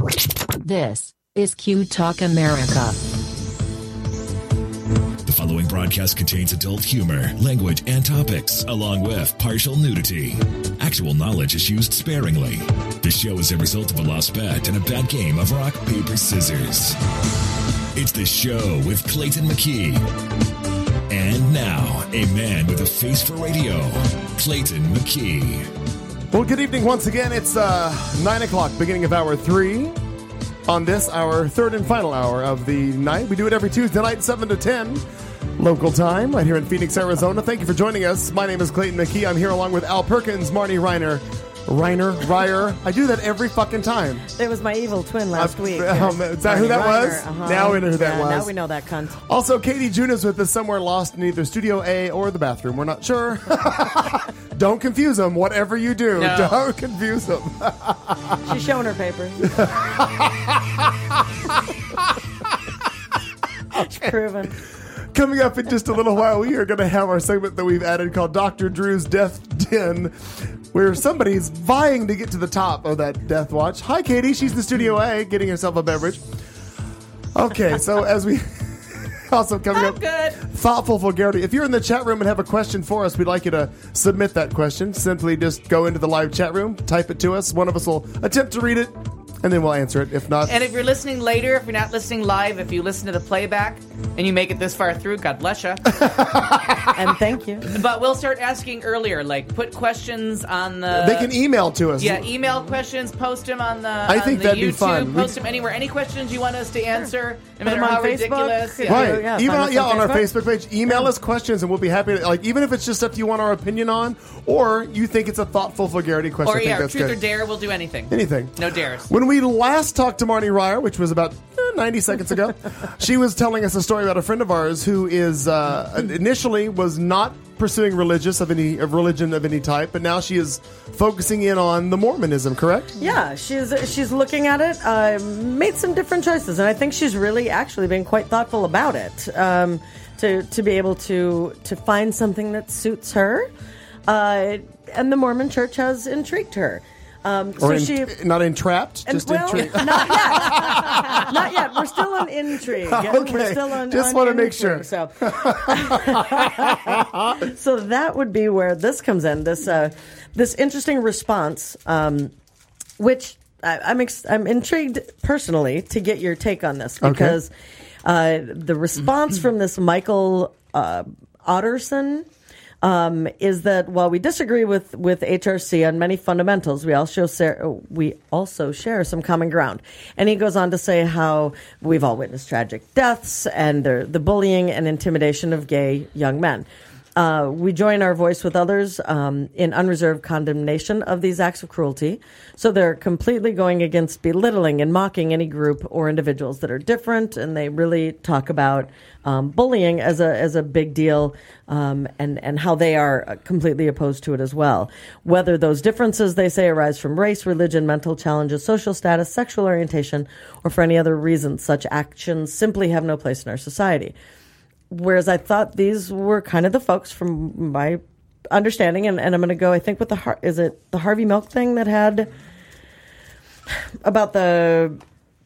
This is Q Talk America. The following broadcast contains adult humor, language, and topics, along with partial nudity. Actual knowledge is used sparingly. The show is a result of a lost bet and a bad game of rock, paper, scissors. It's The Show with Clayton McKee. And now, a man with a face for radio, Clayton McKee. Well, good evening once again. It's 9 o'clock, beginning of hour 3. On this, our third and final hour of the night. We do it every Tuesday night, 7 to 10, local time, right here in Phoenix, Arizona. Thank you for joining us. My name is Clayton McKee. I'm here along with Al Perkins, Marty Ryer. I do that every fucking time. It was my evil twin last week. Is that who that was? Uh-huh. Now we know who that was. Now we know that cunt. Also, Katie June is with us somewhere lost in either Studio A or the bathroom. We're not sure. Don't confuse them. Whatever you do, don't confuse them. She's showing her papers. It's proven. Coming up in just a little while, we are going to have our segment that we've added called Dr. Drew's Death Den, where somebody's vying to get to the top of that death watch. Hi, Katie. She's in Studio A, getting herself a beverage. Okay, so as we... Also coming up, good. Thoughtful Vulgarity. If you're in the chat room and have a question for us, we'd like you to submit that question. Simply just go into the live chat room, type it to us. One of us will attempt to read it, and then we'll answer it. If not... And if you're listening later, if you're not listening live, if you listen to the playback and you make it this far through, God bless you. And thank you. But we'll start asking earlier, like put questions on the... They can email to us. Yeah, email questions, post them on the I think that'd YouTube, be fun. Post them anywhere. Any questions you want us to answer, no matter them on how Facebook. ridiculous. Yeah. Right. Yeah, even find us on our Facebook. Facebook page, email us questions and we'll be happy to, like, even if it's just stuff you want our opinion on, or you think it's a thoughtful vulgarity question. Or I think that's truth good. or dare, we'll do anything. Anything. No dares. When we last talked to Marnie Ryer, which was about 90 seconds ago, she was telling us a story about a friend of ours who is initially was not pursuing religion of any type, but now she is focusing in on the Mormonism, correct? Yeah, she's looking at it, made some different choices, and I think she's really actually been quite thoughtful about it, to be able to find something that suits her, and the Mormon Church has intrigued her. Not entrapped, just intrigued. Not yet. Not yet. We're still on intrigue. Okay. We're still on. Just on want to make intrigue, sure. So that would be where this comes in. This interesting response, which I'm intrigued personally to get your take on this, because the response from this Michael Otterson. Is that while we disagree with HRC on many fundamentals, we also share some common ground. And he goes on to say how we've all witnessed tragic deaths and the bullying and intimidation of gay young men. We join our voice with others in unreserved condemnation of these acts of cruelty. So they're completely going against belittling and mocking any group or individuals that are different, and they really talk about bullying as a big deal, and how they are completely opposed to it as well. Whether those differences, they say, arise from race, religion, mental challenges, social status, sexual orientation, or for any other reason, such actions simply have no place in our society. Whereas I thought these were kind of the folks, from my understanding, and I'm going to go, I think, with is it the Harvey Milk thing that had about the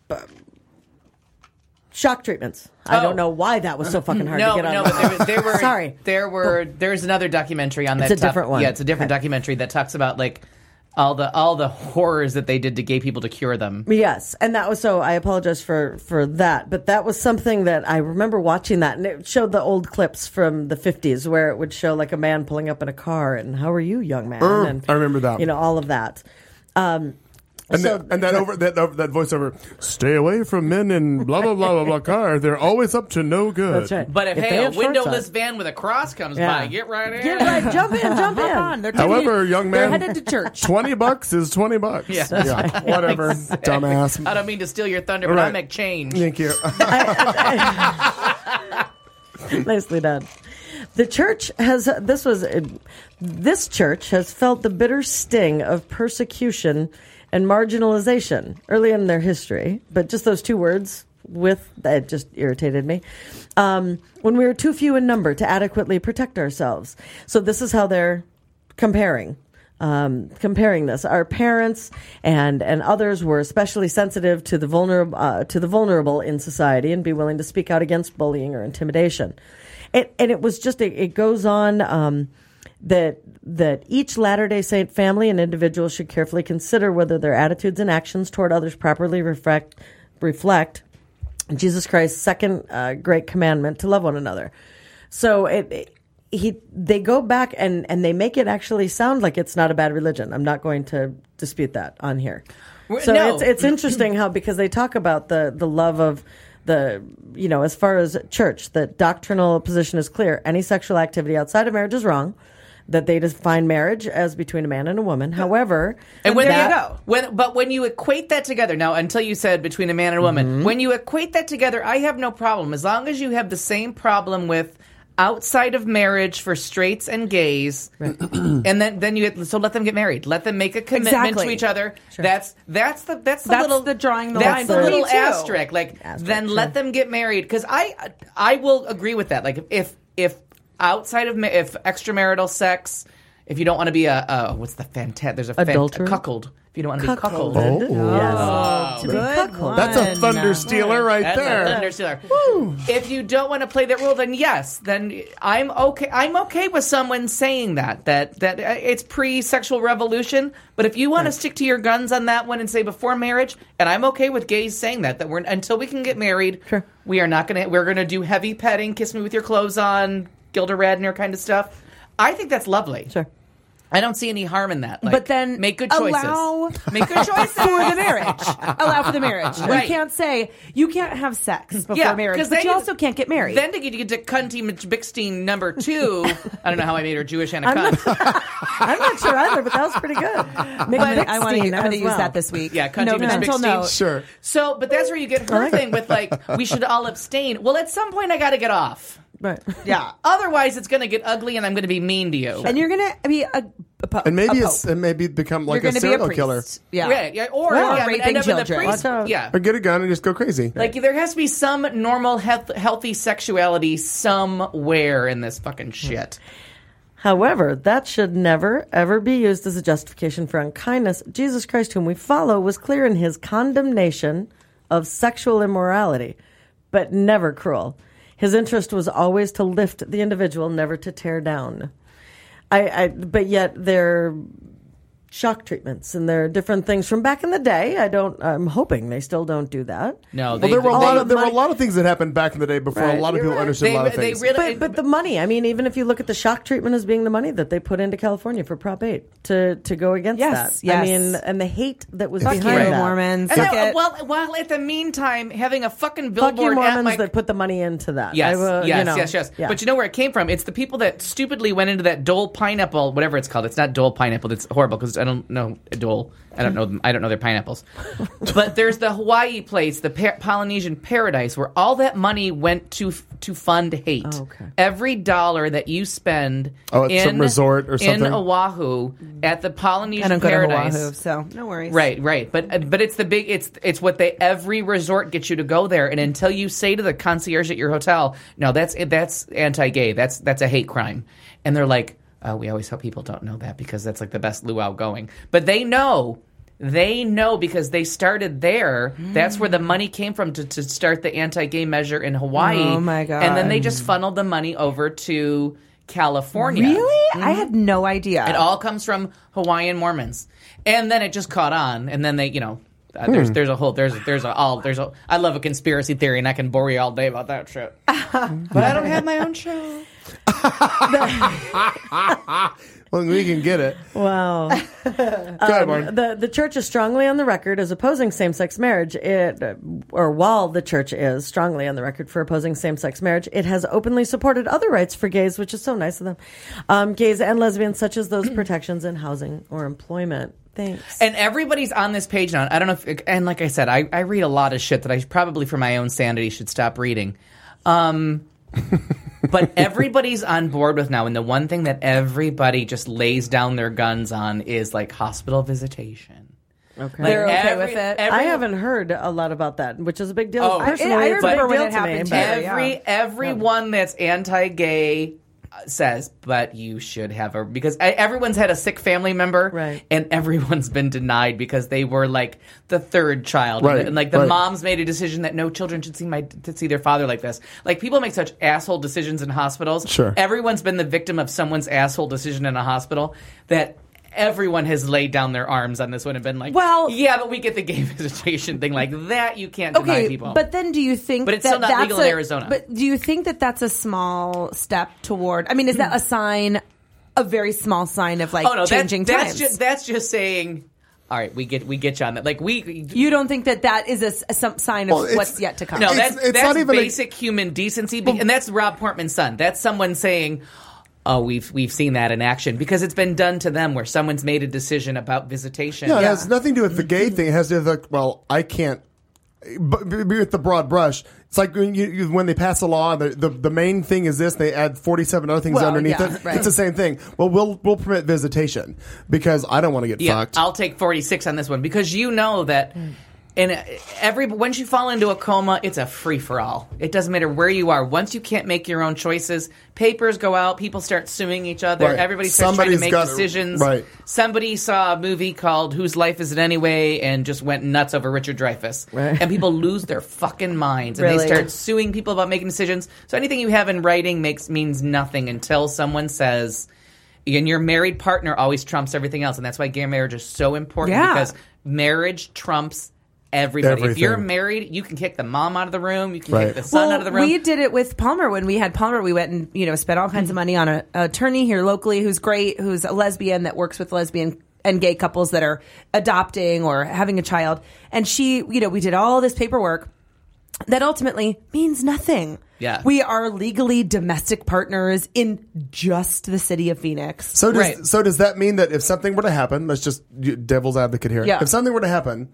shock treatments. I don't know why that was so fucking hard to get on. No, but there were Sorry. There's another documentary on that. It's a different one. Yeah, it's a different documentary that talks about like all the horrors that they did to gay people to cure them. Yes, and that was so. I apologize for that, but that was something that I remember watching that, and it showed the old clips from the 50s where it would show like a man pulling up in a car and "How are you, young man?" And I remember that. All of that. And that voiceover, stay away from men in blah, blah, blah, blah, blah car. They're always up to no good. That's right. But if they a have shorts windowless on. van with a cross comes by, get right in. Get right, jump in. However, young man, they're headed to church. $20 is $20. Yeah. Whatever, dumbass. I don't mean to steal your thunder, but I make change. Thank you. Nicely done. The church this church has felt the bitter sting of persecution and marginalization early in their history, but just those two words that just irritated me. When we were too few in number to adequately protect ourselves. So this is how they're comparing comparing this. Our parents and others were especially sensitive to the vulnerable in society and be willing to speak out against bullying or intimidation. It was just it goes on that each Latter-day Saint family and individual should carefully consider whether their attitudes and actions toward others properly reflect Jesus Christ's second great commandment to love one another. So they go back and they make it actually sound like it's not a bad religion. I'm not going to dispute that on here. So No. it's interesting how, because they talk about the love of the, as far as church, the doctrinal position is clear. Any sexual activity outside of marriage is wrong. That they define marriage as between a man and a woman. However, and there you go. When you equate that together, now until you said between a man and a woman, when you equate that together, I have no problem as long as you have the same problem with outside of marriage for straights and gays, and then so let them get married, let them make a commitment to each other. Sure. That's the little drawing the that's line. the little asterisk. asterisk. Then let them get married, because I will agree with that. Like if outside of if extramarital sex, if you don't want to be what's the there's a cuckold. If you don't want to be cuckold. Yes. To be cuckold. That's a thunder stealer there. A thunder stealer. If you don't want to play that role, then yes, then I'm okay. I'm okay with someone saying that it's pre-sexual revolution. But if you want to stick to your guns on that one and say before marriage, and I'm okay with gays saying that we're until we can get married, we're gonna do heavy petting, kiss me with your clothes on, Gilda Radner kind of stuff. I think that's lovely. Sure. I don't see any harm in that. Like, but then make good choices. Make good choices for the marriage. Allow for the marriage. Right. You can't say you can't have sex before marriage, but you also can't get married. Then to get to Cunty McBixstein number 2. I don't know how I made her Jewish and a cunt. I'm not sure either, but that was pretty good. I'm going to use that this week. Yeah, Cunty McBixstein. Sure. So, but that's where you get her thing with we should all abstain. Well, at some point I got to get off. Right. Yeah. Otherwise, it's going to get ugly, and I'm going to be mean to you. And you're going to be and maybe become like a serial killer. Yeah. Yeah. Or raping children. Or get a gun and just go crazy. Like there has to be some normal, healthy sexuality somewhere in this fucking shit. However, that should never, ever be used as a justification for unkindness. Jesus Christ, whom we follow, was clear in his condemnation of sexual immorality, but never cruel. His interest was always to lift the individual, never to tear down. But yet they're shock treatments and there are different things from back in the day. I'm hoping they still don't do that. No, there were a lot of things that happened back in the day before a lot of people understood a lot of things. But the money, I mean, even if you look at the shock treatment as being the money that they put into California for Prop 8 to go against that. Yes. I mean, and the hate that was behind you, that. Mormons. And while at the meantime, having a fucking billboard Fuck you, Mormons at that put the money into that. Yes. Yeah. But you know where it came from? It's the people that stupidly went into that Dole pineapple, whatever it's called. It's not Dole pineapple. It's horrible because I don't know Dole. I don't know them. I don't know their pineapples. But there's the Hawaii place, the Polynesian Paradise, where all that money went to fund hate. Oh, okay. Every dollar that you spend at some resort or something in Oahu at the Polynesian I don't Paradise. Go to Oahu, so no worries. Right. But it's the big. It's what every resort gets you to go there, and until you say to the concierge at your hotel, no, that's anti-gay. That's a hate crime, and they're like, we always hope people don't know that because that's like the best luau going. But they know because they started there. That's where the money came from to start the anti-gay measure in Hawaii. Oh, my God. And then they just funneled the money over to California. Really? I had no idea. It all comes from Hawaiian Mormons. And then it just caught on. And then they, there's a I love a conspiracy theory and I can bore you all day about that shit. But I don't have my own show. Well, we can get it. Wow. The church is strongly on the record as opposing same-sex marriage. While the church is strongly on the record for opposing same-sex marriage, it has openly supported other rights for gays, which is so nice of them. Gays and lesbians, such as those protections in housing or employment. Thanks. And everybody's on this page now. I don't know if, and like I said, I read a lot of shit that I probably for my own sanity should stop reading. But everybody's on board with now, and the one thing that everybody just lays down their guns on is like hospital visitation. Okay. They're okay with it. I haven't heard a lot about that, which is a big deal. Oh, personally, I it's a big remember when deal it to me, happened, but- too. Everyone that's anti-gay, says, but you should have because everyone's had a sick family member, right? And everyone's been denied because they were like the third child, right? And like the moms made a decision that no children should see their father like this. Like people make such asshole decisions in hospitals. Sure, everyone's been the victim of someone's asshole decision in a hospital that. Everyone has laid down their arms on this one and been like, well, yeah, but we get the gay visitation thing like that. You can't deny people. But then do you think but it's still not legal in Arizona. But do you think that that's a small step toward, I mean, is that a very small sign of like changing times? That's just saying, all right, we get you on that. Like you don't think that is some sign of what's yet to come? No, that's not even basic human decency. And that's Rob Portman's son. That's someone saying, oh, we've seen that in action because it's been done to them where someone's made a decision about visitation. No, it has nothing to do with the gay thing. It has to do with like, well, I can't be with the broad brush. It's like when they pass a law, the main thing is this. They add 47 other things underneath it. Right. It's the same thing. Well, we'll permit visitation because I don't want to get fucked. I'll take 46 on this one because you know that. And once you fall into a coma, it's a free-for-all. It doesn't matter where you are. Once you can't make your own choices, papers go out, people start suing each other, everybody starts trying to make decisions. Right. Somebody saw a movie called Whose Life Is It Anyway and just went nuts over Richard Dreyfuss. Right. And people lose their fucking minds. And they start suing people about making decisions. So anything you have in writing means nothing until someone says... And your married partner always trumps everything else. And that's why gay marriage is so important because marriage trumps... Everybody. If you're married, you can kick the mom out of the room. You can kick the son out of the room. We did it with Palmer. When we had Palmer, we went and spent all kinds of money on an attorney here locally who's great, who's a lesbian that works with lesbian and gay couples that are adopting or having a child. And she, we did all this paperwork that ultimately means nothing. Yeah. We are legally domestic partners in just the city of Phoenix. So does that mean that if something were to happen, let's just devil's advocate here. Yeah. If something were to happen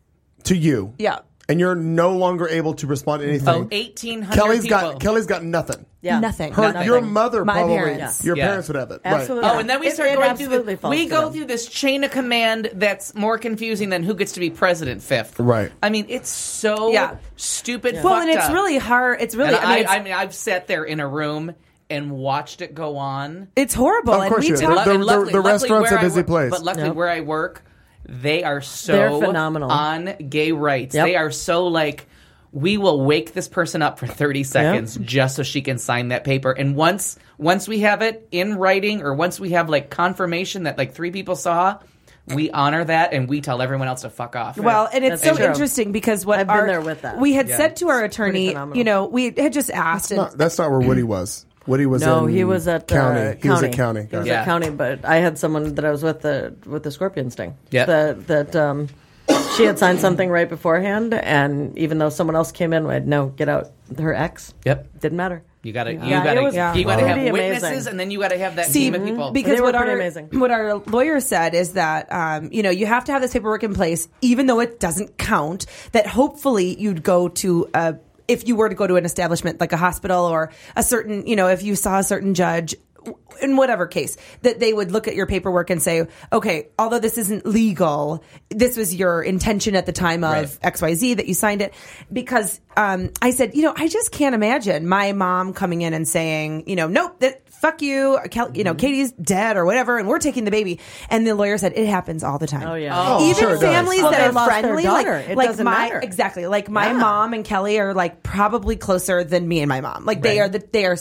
to you, and you're no longer able to respond to anything. 1,800 people. Kelly's got nothing. Yeah. Nothing. Your mother My probably. parents. Your parents would have it. Absolutely. Right. Oh, and then we start going through this chain of command that's more confusing than who gets to be president fifth. Right. I mean, it's so stupid. Well, and it's really hard. It's really. I've sat there in a room and watched it go on. It's horrible. Of course, the restaurant's a busy place. But luckily, where I work. They're phenomenal on gay rights. They are so like, we will wake this person up for 30 seconds just so she can sign that paper. And once we have it in writing or once we have like confirmation that like 3 people saw, we honor that and we tell everyone else to fuck off. Well, and it's so interesting because I've been there with that. We had said to our attorney, we had just asked. That's not where Woody was. Woody was he was at county. He was at county. He was at county, but I had someone that I was with the scorpion sting. Yeah. That she had signed something right beforehand, and even though someone else came in, I had get out. Her ex. Yep. Didn't matter. You got to it have was witnesses, amazing. and then you got to have that team of people. Because what our lawyer said is that you have to have this paperwork in place, even though it doesn't count. That hopefully you'd go to if you were to go to an establishment like a hospital or a certain, if you saw a certain judge, in whatever case, that they would look at your paperwork and say, okay, although this isn't legal, this was your intention at the time of XYZ that you signed it. Because I said, I just can't imagine my mom coming in and saying, nope, fuck you, Katie's dead or whatever, and we're taking the baby. And the lawyer said, it happens all the time. Oh, yeah. Even families that are friendly, it doesn't matter. Exactly. Like my mom and Kelly are like probably closer than me and my mom. Like they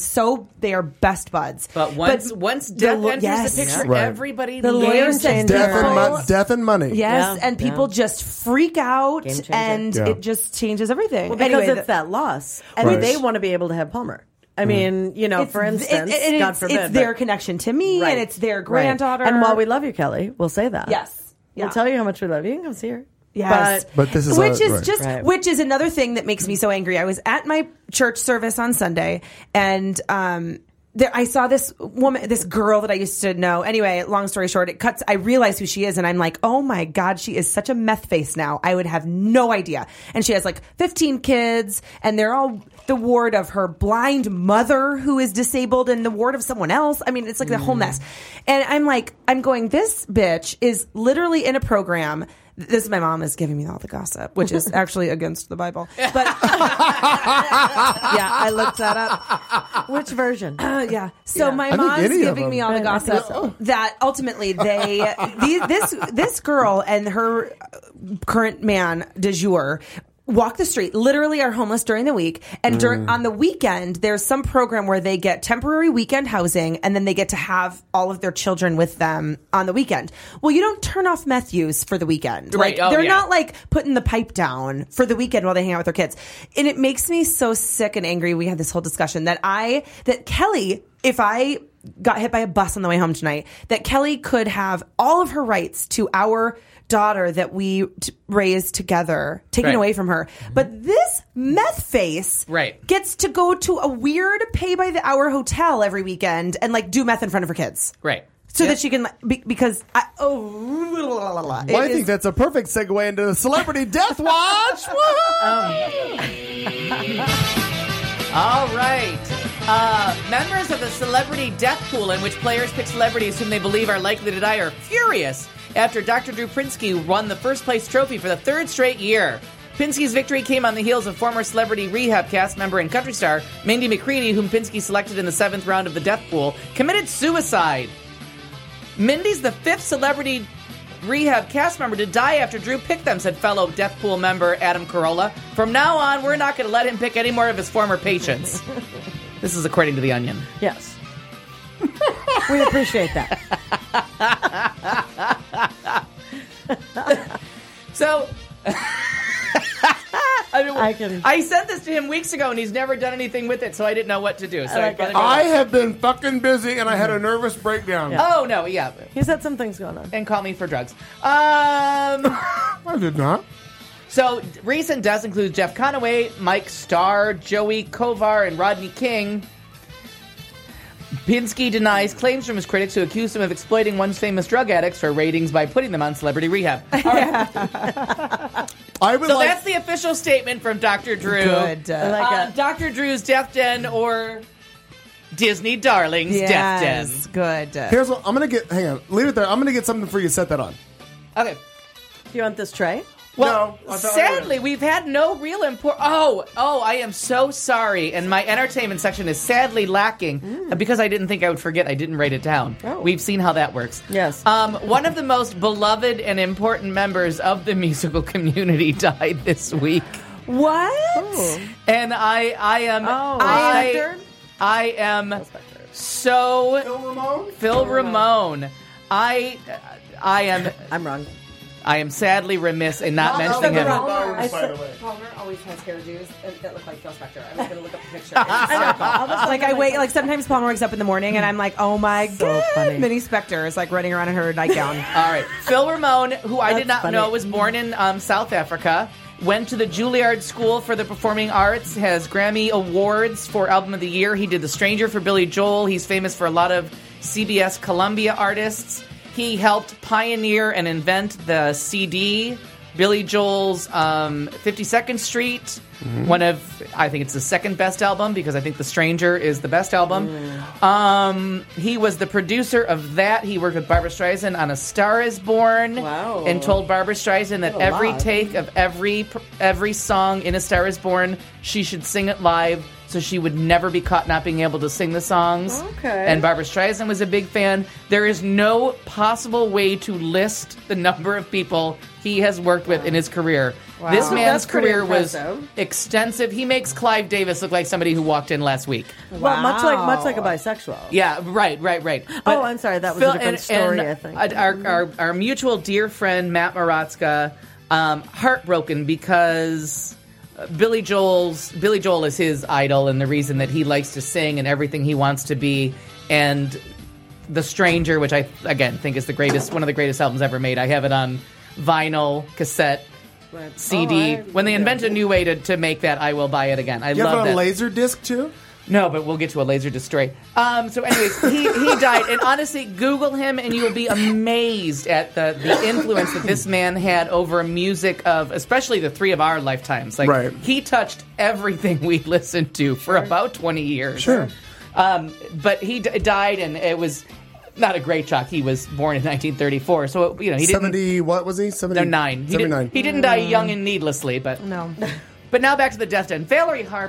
are best buds. But once death enters the picture, everybody the lawyer says death and money. Yes, and people just freak out, and it just changes everything. Well, because it's that loss, and they want to be able to have Palmer. I mean, for instance, God forbid, it's their connection to me, and it's their granddaughter. And while we love you, Kelly, we'll say that. Yes, we'll tell you how much we love you. You can come see her. Yes, but this is which is another thing that makes me so angry. I was at my church service on Sunday, and I saw this woman, this girl that I used to know. Anyway, long story short, I realized who she is, and I'm like, oh my God, she is such a meth face now. I would have no idea. And she has like 15 kids, and they're all the ward of her blind mother who is disabled and the ward of someone else. I mean, it's like the whole mess. And I'm going, this bitch is literally in a program. My mom is giving me all the gossip, which is actually against the Bible. But I looked that up. Which version? Yeah. So my think mom's any of giving me all the I think gossip that ultimately this girl and her current man de jour walk the street, literally are homeless during the week, and on the weekend there's some program where they get temporary weekend housing, and then they get to have all of their children with them on the weekend. Well, you don't turn off meth use for the weekend. Right. Like, they're not like putting the pipe down for the weekend while they hang out with their kids. And it makes me so sick and angry. We had this whole discussion that Kelly, if I got hit by a bus on the way home tonight, that Kelly could have all of her rights to our daughter that we raised together taken away from her. But this meth face gets to go to a weird pay by the hour hotel every weekend and like do meth in front of her kids. Right. So that she can, because I think that's a perfect segue into Celebrity Death Watch. All right. Members of the Celebrity Death Pool, in which players pick celebrities whom they believe are likely to die, are furious after Dr. Drew Pinsky won the first place trophy for the third straight year. Pinsky's victory came on the heels of former Celebrity Rehab cast member and country star Mindy McCready, whom Pinsky selected in the 7th round of the Death Pool, committed suicide. Mindy's the 5th Celebrity Rehab cast member to die after Drew picked them, said fellow Death Pool member Adam Carolla. From now on, we're not going to let him pick any more of his former patients. This is according to The Onion. Yes. We appreciate that. So, I sent this to him weeks ago, and he's never done anything with it, so I didn't know what to do. So I have been fucking busy, and I had a nervous breakdown. Yeah. Oh, no, yeah. He's had some things going on. And call me for drugs. I did not. So, recent deaths include Jeff Conaway, Mike Starr, Joey Kovar, and Rodney King. Pinsky denies claims from his critics who accused him of exploiting once famous drug addicts for ratings by putting them on Celebrity Rehab. All right. That's the official statement from Dr. Drew. Good. Dr. Drew's Death Den, or Disney Darling's Death Den. Good. Here's what I'm going to get. Hang on. Leave it there. I'm going to get something for you to set that on. Okay. Do you want this tray? Well, no, sadly, we've had no real I am so sorry. And my entertainment section is sadly lacking because I didn't think I would forget. I didn't write it down. Oh. We've seen how that works. Yes. One of the most beloved and important members of the musical community died this week. What? Oh. And I am so Phil Ramone. I am. I'm wrong. I am sadly remiss in not mentioning him. Palmer always has hairdos that look like Phil Spector. I was going to look up the picture. I wait. Like sometimes Palmer wakes up in the morning and I'm like, oh my god, funny. Minnie Spector is like running around in her nightgown. All right, Phil Ramone, who I did not funny. know was born in South Africa, went to the Juilliard School for the Performing Arts, has Grammy Awards for Album of the Year. He did The Stranger for Billy Joel. He's famous for a lot of CBS Columbia artists. He helped pioneer and invent the CD, Billy Joel's 52nd Street, one of, I think it's the second best album because I think The Stranger is the best album. He was the producer of that. He worked with Barbra Streisand on A Star Is Born. Wow. And told Barbra Streisand that every take of every song in A Star Is Born, she should sing it live so she would never be caught not being able to sing the songs. Okay. And Barbra Streisand was a big fan. There is no possible way to list the number of people he has worked with in his career. Wow. This man's That's pretty career was impressive. extensive. He makes Clive Davis look like somebody who walked in last week. Well, much like a bisexual. Yeah, right. Oh, I'm sorry. That was a different story, I think. Our mutual dear friend, Matt Maratska, heartbroken because Billy Joel is his idol and the reason that he likes to sing and everything he wants to be. And The Stranger, which I, again, think is one of the greatest albums ever made. I have it on vinyl, cassette, CD. When they invent a new way to make that, I will buy it again. I You love have that. a laser disc too? No, but we'll get to a laser destroy. So anyways, he died. And honestly, Google him and you will be amazed at the influence that this man had over music of, especially the three of our lifetimes. Like, Right. he touched everything we listened to for about 20 years. Sure. But he died, and it was not a great shock. He was born in 1934, so he didn't. 70, what was he? 79. 79. He didn't die young and needlessly, but No. But now back to the Death Den. Valerie Harper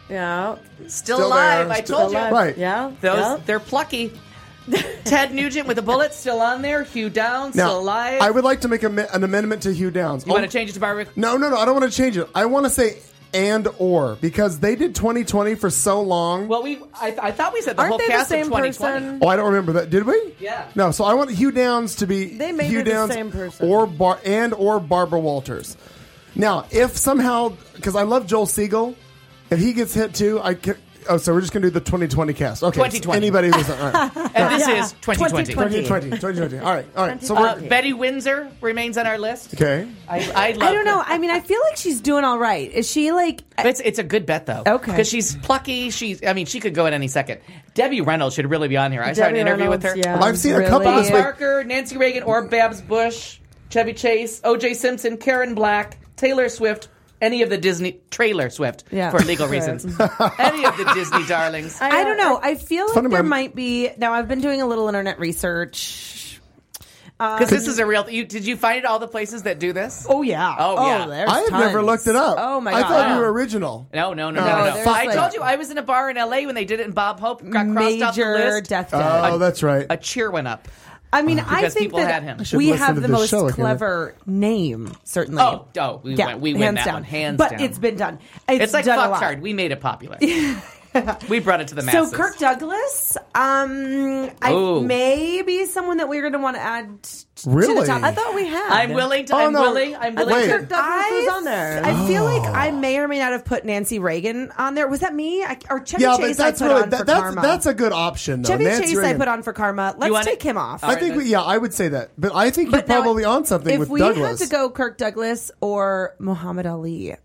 Yeah. Still alive. there. I told you. Right. Yeah. They're plucky. Ted Nugent with a bullet still on there. Hugh Downs Now, still alive. I would like to make an amendment to Hugh Downs. you want to change it to Barbara? No, I don't want to change it. I want to say and or because they did 2020 for so long. Well, I thought we said the Aren't whole they the cast same of 2020. person? Oh, I don't remember that. Did we? Yeah. No, so I want Hugh Downs to be They may Hugh be the Downs same person. or Barbara Walters. Now, if somehow, because I love Joel Siegel, if he gets hit too, so we're just going to do the 2020 cast. Okay. 2020. Anybody who's all right. And this Yeah. is 2020. 2020. All right. So we're Betty Windsor remains on our list. okay. I love I don't know. her. I mean, I feel like she's doing all right. Is she like? It's a good bet though. Okay. Because she's plucky. She could go at any second. Debbie Reynolds should really be on here. I saw an Debbie interview with her. Reynolds, yeah. Well, I've seen a Really? couple Bob this week. Barker, Nancy Reagan, or Babs Bush, Chevy Chase, O.J. Simpson, Karen Black, Taylor Swift, any of the Disney Trailer Swift Yeah. for legal reasons. Any of the Disney darlings. I don't know. I feel like funny, there my- might be. Now, I've been doing a little internet research. Because this is a real. Did you find all the places that do this? Oh yeah. Oh, yeah. There's I have tons. never looked it up. Oh my I god. thought you were original. No. there's I like- told you I was in a bar in L.A. when they did it, and Bob Hope got crossed off the Major list. death dead. Oh, that's right. A cheer went up. I mean, I because think people that had him. I should we listen have to the this most show again. clever name, certainly. We win hands that down. one, hands but down. it's been done. It's like done a lot. Fucked Hard. We made it popular. We brought it to the So masses. Kirk Douglas, Ooh. maybe someone that we're going to want to add to Really? the top. I thought we had. I'm willing to. Oh, I'm no. willing. I'm willing Wait. to. Kirk Douglas was on there. I feel like I may or may not have put Nancy Reagan on there. Was that me? Or Chevy Yeah, Chase but that's I put really on for that's Karma. that's a good option though. Chevy Nancy Chase I Reagan. put on for Karma. Let's want take it? him off. All I right, think good. I would say that, but I think But you're now, probably on something if with we Douglas. had to go Kirk Douglas or Muhammad Ali.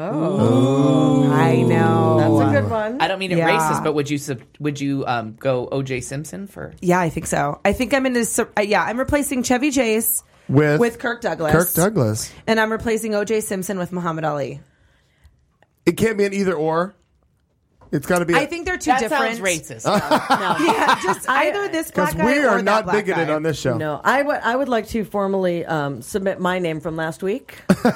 Oh, I know. That's a good one. I don't mean it Yeah. racist, but would you go O.J. Simpson for? Yeah, I think so. I think I'm in this. I'm replacing Chevy Chase with Kirk Douglas. Kirk Douglas. And I'm replacing O.J. Simpson with Muhammad Ali. It can't be an either or. It's got to be. I think they're two That different. sounds racist. Yeah, just either this black because guy we or are that not black bigoted guy. on this show. No, I would like to formally submit my name from last week.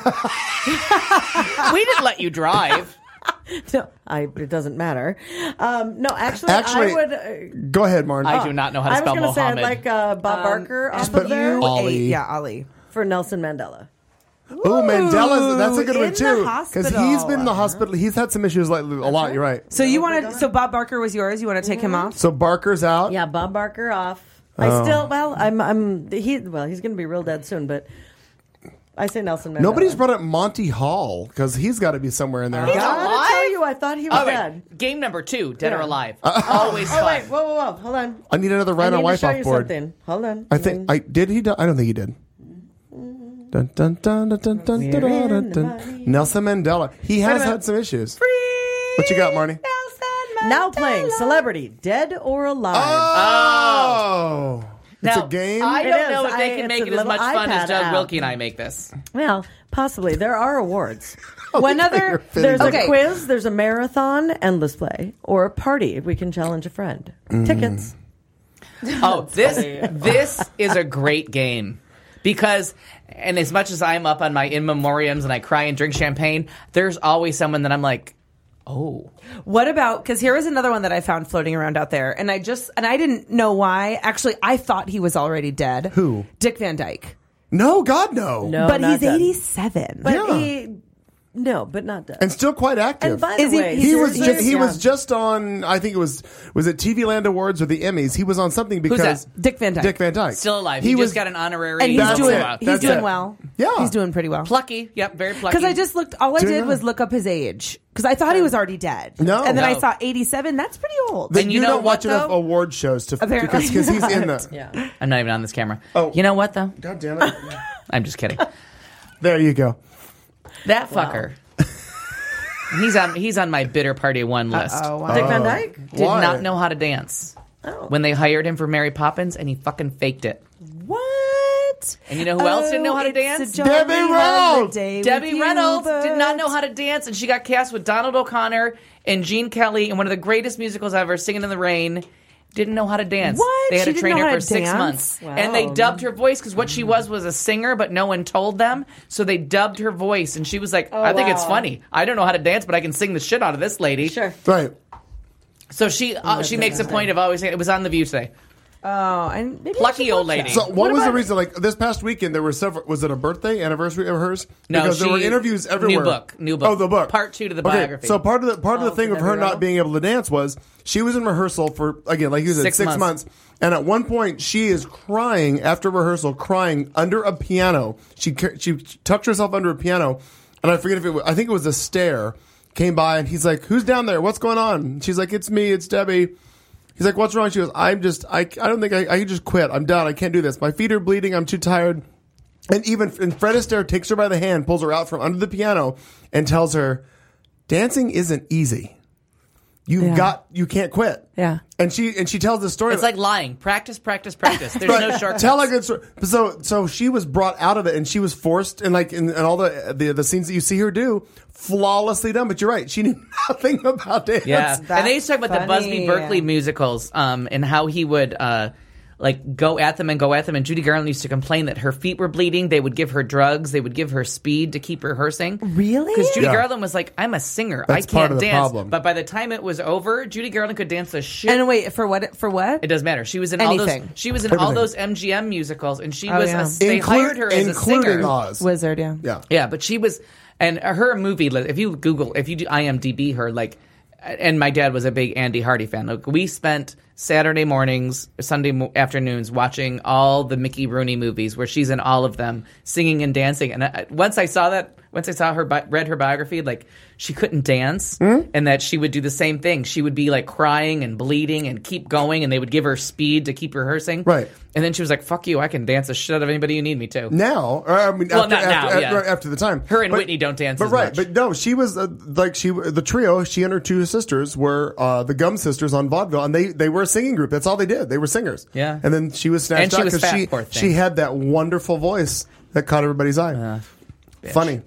We didn't let you drive. No, it doesn't matter. No, actually, Actually, I would. Go ahead, Martin. I do not know how to I was spell going to say I'd Mohammed. like Bob Barker off put of there Ali. Yeah, Ali. for Nelson Mandela. Oh, Mandela's that's a good in one the too. hospital. He's been in the hospital. He's had some issues lately. A lot. You're right. So you wanted? So Bob Barker was yours. You want to take him off? So Barker's out. Yeah, Bob Barker off. Oh. I still, he's going to be real dead soon, but I say Nelson Mandela. Nobody's brought up Monty Hall because he's got to be somewhere in there. He's I alive? gotta tell you, I thought he was All right. dead. Game number 2, Dead or Yeah. Alive. Always Oh, fun. wait, whoa, hold on. I need another I right need on to wife show off you board. something. Hold on. I think did he die? I don't think he did. Dun, dun, dun, dun, dun, dun, dun, dun, dun, dun. Nelson Mandela. He has had some issues. What you got, Marnie? Now playing Celebrity, Dead or Alive. Oh, it's Now, a game. I It don't is. know if they It's can a make it as little much fun as iPad Doug app. Wilkie and I make this. Well, possibly. There are awards. One other. There's Okay. a quiz, there's a marathon, endless play, or a party. We can challenge a friend. Tickets. Oh, this is a great game because, and as much as I'm up on my in memoriams and I cry and drink champagne, there's always someone that I'm like, oh, What about? Because here is another one that I found floating around out there, and I didn't know why. Actually, I thought he was already dead. Who? Dick Van Dyke. No, God, no. No, But not he's dead. 87. But Yeah. but not dead. And still quite active. And by Is the he- way, he's- He was just on. I think it was it TV Land Awards or the Emmys. He was on something because that? Dick Van Dyke. Dick Van Dyke still alive. He He was just got an honorary. and he's That's doing it. he's That's doing it. well. Yeah. He's doing pretty well. plucky. Yep, very plucky. Because I just looked. All I Doing did well. was look up his age because I thought he was already dead. No. and then I No. saw 87. That's pretty old. Then And you you know don't watch what, enough though? award shows to Apparently because he's in not. the. yeah. I'm not even on this camera. Oh. You know what though? God damn it! I'm just kidding. There you go. That fucker. He's on my bitter party one list. Dick Van Dyke? Did Why? not know how to dance. When they hired him for Mary Poppins, and he fucking faked it. What? And you know who else didn't know how to it's a dance? jolly Debbie Reynolds. holiday with Debbie you, Reynolds did not but- know how to dance, and she got cast with Donald O'Connor and Gene Kelly in one of the greatest musicals ever, Singing in the Rain. didn't know how to dance. What? They had She to didn't train know her how for to 6 dance? months. Wow. And they dubbed her voice because what she was a singer, but no one told them. So they dubbed her voice, and she was like, I think it's wow. funny. I don't know how to dance, but I can sing the shit out of this lady. Sure. Right. So she makes a point of always saying, it was on The View today. Oh, and maybe I Plucky should old watch lady. that. So what was the reason? Like this past weekend, there were several. Was it a birthday anniversary of hers? No, because there were she- interviews everywhere. New book. Oh, the book. Part 2 to the Okay, biography. so part of the thing of her Debbie not Reynolds? being able to dance was she was in rehearsal for, again, like you said, 6 6 months. and at one point she is crying after rehearsal, crying under a piano. She tucked herself under a piano, and I forget if it was, I think it was a stair. Came by and he's like, "Who's down there? What's going on?" And she's like, "It's me. It's Debbie." He's like, "What's wrong?" She goes, I don't think I can just quit. I'm done. I can't do this. My feet are bleeding. I'm too tired. And Fred Astaire takes her by the hand, pulls her out from under the piano, and tells her, dancing isn't easy. You can't quit. Yeah. And she tells the story. It's like lying. Practice. There's Right. no shortcuts. Tell a good story. So she was brought out of it, and she was forced, and like in all the scenes that you see her do, flawlessly done. But you're right, she knew nothing about dance. Yeah, That's and they used to talk about the funny. Busby Berkeley musicals, and how he would like go at them. And Judy Garland used to complain that her feet were bleeding. They would give her drugs. They would give her speed to keep her rehearsing. Really? Because Judy Yeah. Garland was like, I'm a singer. That's I part can't of the dance. problem. But by the time it was over, Judy Garland could dance the shit. And wait, for what? For what? It doesn't matter. She was in Anything. all those. She was in all those MGM musicals, and she was. yeah. They hired her as a including singer. Oz. Wizard, yeah. Yeah. Yeah, but she was, and her movie. If you do IMDb her, like, and my dad was a big Andy Hardy fan. Like, we spent Saturday mornings, Sunday afternoons watching all the Mickey Rooney movies where she's in all of them, singing and dancing. And once I saw her, read her biography, like, she couldn't dance, and that she would do the same thing. She would be like crying and bleeding and keep going, and they would give her speed to keep rehearsing. Right. And then she was like, "Fuck you! I can dance the shit out of anybody you need me to." Now, or, I mean, Well, not now, yeah. after the time, Her and Whitney don't dance But as right, much. but no, she was the trio. She and her two sisters were the Gum Sisters on vaudeville, and they were a singing group. That's all they did. They were singers. Yeah. And then she was snatched And she out was because fat, poor thing. she had that wonderful voice that caught everybody's eye. Funny.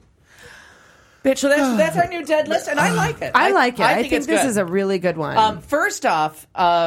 Bitch, so that's our new dead list, and I like it. I like it. I think it's this good. is a really good one. First off,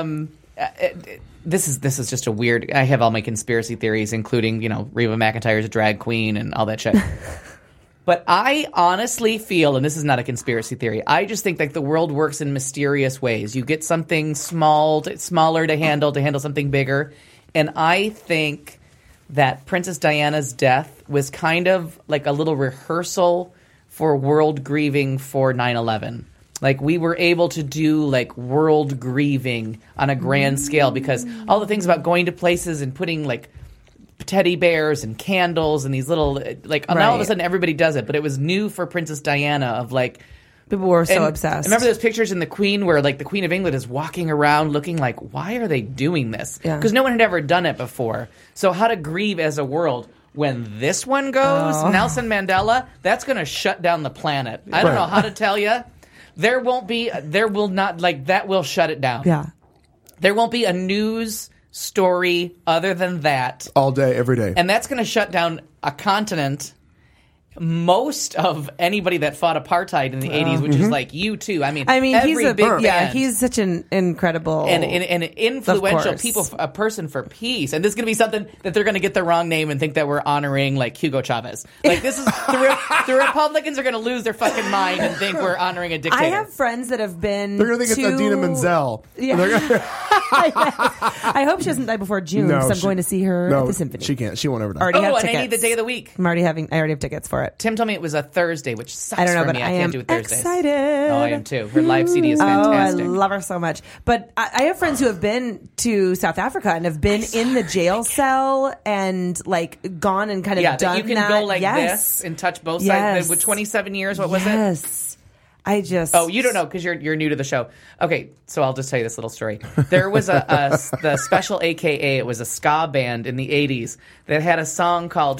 this is just a weird. I have all my conspiracy theories, including Reba McEntire's drag queen and all that shit. But I honestly feel, and this is not a conspiracy theory, I just think like the world works in mysterious ways. You get something smaller to handle something bigger, and I think that Princess Diana's death was kind of like a little rehearsal for world grieving for 9/11. Like, we were able to do like world grieving on a grand scale because all the things about going to places and putting like teddy bears and candles and these little like and all of a Right. sudden everybody does it, but it was new for Princess Diana of like People were so and obsessed. Remember those pictures in the Queen where like the Queen of England is walking around looking like, why are they doing this? Yeah. Because no one had ever done it before. So how to grieve as a world. When this one goes, Nelson Mandela, that's going to shut down the planet. I don't know how to tell you. There will not, like, that will shut it down. Yeah. There won't be a news story other than that. All day, every day. And that's going to shut down a continent. Most of anybody that fought apartheid in the 80s, which is like you too. I mean, he's every a big big, band. he's such an incredible and influential course. a person for peace. And this is going to be something that they're going to get the wrong name and think that we're honoring like Hugo Chavez. Like this is the Republicans are going to lose their fucking mind and think we're honoring a dictator. I have friends that have been. They're going to think it's Idina Menzel. Yeah. I hope she doesn't die before June, No, because I'm she- going to see her No, at the symphony. she can't. She won't ever die. Already have and tickets. I need the day of the week. I already have tickets for it. Tim told me it was a Thursday, which sucks I don't know, for but me. I can't am do it Thursdays. excited. Oh, I am too. Her live CD is Oh, fantastic. I love her so much. But I have friends who have been to South Africa and have been in the jail cell and like gone and kind of yeah, done that you can that. go like Yes. this and touch both Yes. sides. With 27 years, what was it? Yes. I just. Oh, you don't know because you're new to the show. Okay, so I'll just tell you this little story. There was the Special AKA. It was a ska band in the 80s that had a song called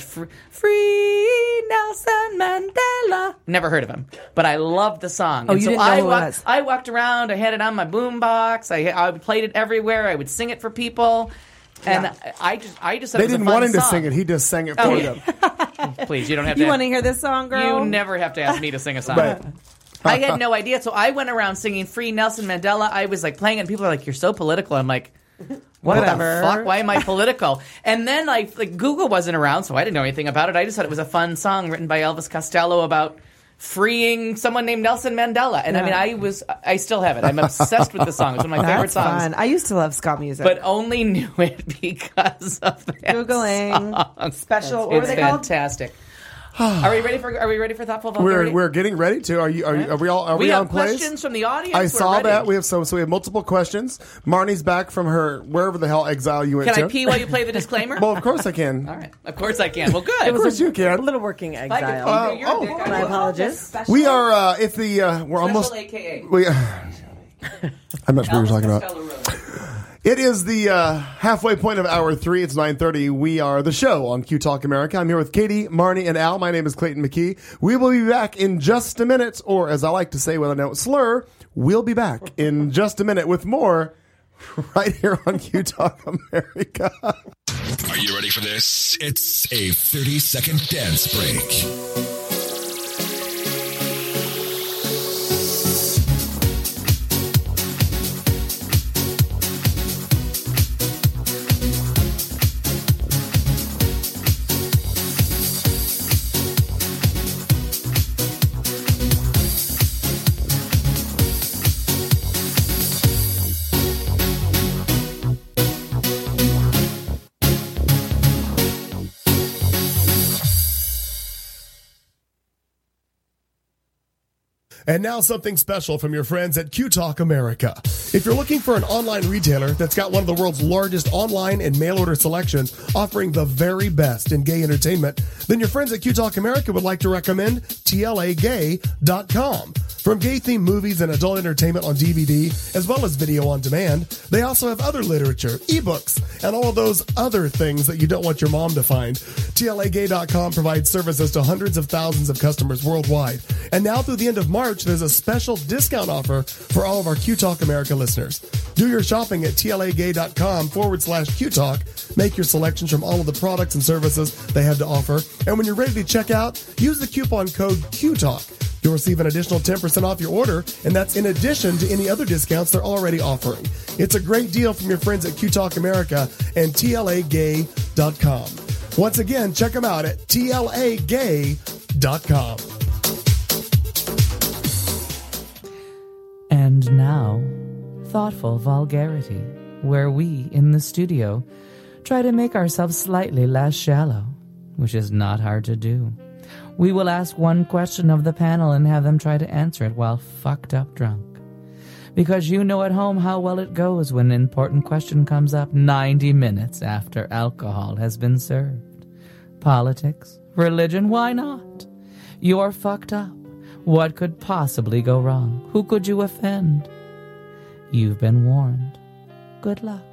Free Nelson Mandela. Never heard of him, but I loved the song. Oh, And you so didn't know who it was. I walked around. I had it on my boombox. I played it everywhere. I would sing it for people. And I just thought They it was a didn't fun want him to song. sing it. He just sang it for Oh, them. Please, you don't have You to. want to hear this song, girl? You never have to ask me to sing a song. Right. I had no idea, so I went around singing "Free Nelson Mandela." I was like playing it, and people are like, "You're so political." I'm like, What Whatever. the fuck? Why am I political? And then like Google wasn't around, so I didn't know anything about it. I just thought it was a fun song written by Elvis Costello about freeing someone named Nelson Mandela. And I mean, I still have it. I'm obsessed with the song. It's one of my favorite That's songs. fun. I used to love ska music. But only knew it because of that Googling song. special. What It's are they called? fantastic. Are we ready for thoughtful vulgarity? We're getting ready to. Are we all? Are we have on place? questions from the audience. I We're saw ready. that we have so we have multiple questions. Marnie's back from her wherever the hell exile you went Can to. I pee while you play the disclaimer? Well, of course I can. All right. Of course I can. Well, good. Of course you A can. little working If I could exile. pee through your dick, I My would. apologies. We are. It's the. We're almost. Special AKA. We. I'm not sure what you're talking about. Costello Road. It is the halfway point of hour 3. It's 9:30. We are the show on Q Talk America. I'm here with Katie, Marnie, and Al. My name is Clayton McKee. We will be back in just a minute, or as I like to say when I don't slur, we'll be back in just a minute with more right here on Q Talk America. Are you ready for this? It's a 30-second dance break. And now something special from your friends at Q Talk America. If you're looking for an online retailer that's got one of the world's largest online and mail order selections offering the very best in gay entertainment, then your friends at Q Talk America would like to recommend TLAgay.com. From gay-themed movies and adult entertainment on DVD, as well as video on demand, they also have other literature, ebooks, and all of those other things that you don't want your mom to find. TLAgay.com provides services to hundreds of thousands of customers worldwide. And now through the end of March, there's a special discount offer for all of our Q Talk America listeners. Do your shopping at TLAgay.com/QTalk. Make your selections from all of the products and services they have to offer. And when you're ready to check out, use the coupon code QTalk. You'll receive an additional 10% off your order, and that's in addition to any other discounts they're already offering. It's a great deal from your friends at Q Talk America and TLAgay.com. Once again, check them out at TLAgay.com. And now, thoughtful vulgarity, where we, in the studio, try to make ourselves slightly less shallow, which is not hard to do. We will ask one question of the panel and have them try to answer it while fucked up drunk. Because you know at home how well it goes when an important question comes up 90 minutes after alcohol has been served. Politics, religion, why not? You're fucked up. What could possibly go wrong? Who could you offend? You've been warned. Good luck.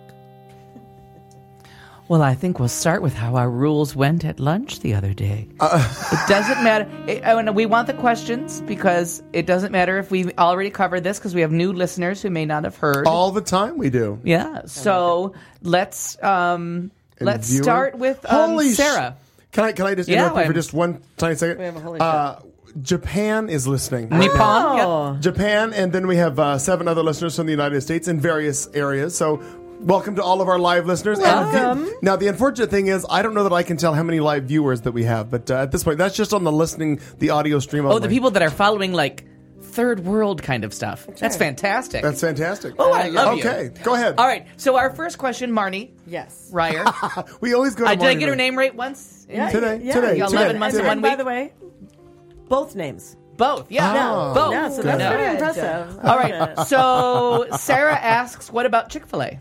Well, I think we'll start with how our rules went at lunch the other day. It doesn't matter. We want the questions because it doesn't matter if we already covered this because we have new listeners who may not have heard. All the time we do. Yeah. So let's viewer? start with Holy Sarah. Can I just Yeah, interrupt you for I'm- just one tiny second? We have a holy shit. Japan is listening. Nippon. Yep. Oh. Japan, and then we have 7 other listeners from the United States in various areas. So welcome to all of our live listeners. Welcome. Now, the unfortunate thing is, I don't know that I can tell how many live viewers that we have, but at this point, that's just on the listening, the audio stream. Oh, only. the people that are following like third world kind of stuff. That's fantastic. That's fantastic. Oh, I love you. Okay, go ahead. All right. So our first question, Marnie Yes. Ryer. We always go to Did I Marnie get her first. name right once? Yeah, Today, yeah. today, You got today, 11 months today. and 1 By week. the way, both names. Both. Yeah. Oh. Both. Yeah, so that's Good. pretty impressive. All right. So Sarah asks, what about Chick-fil-A?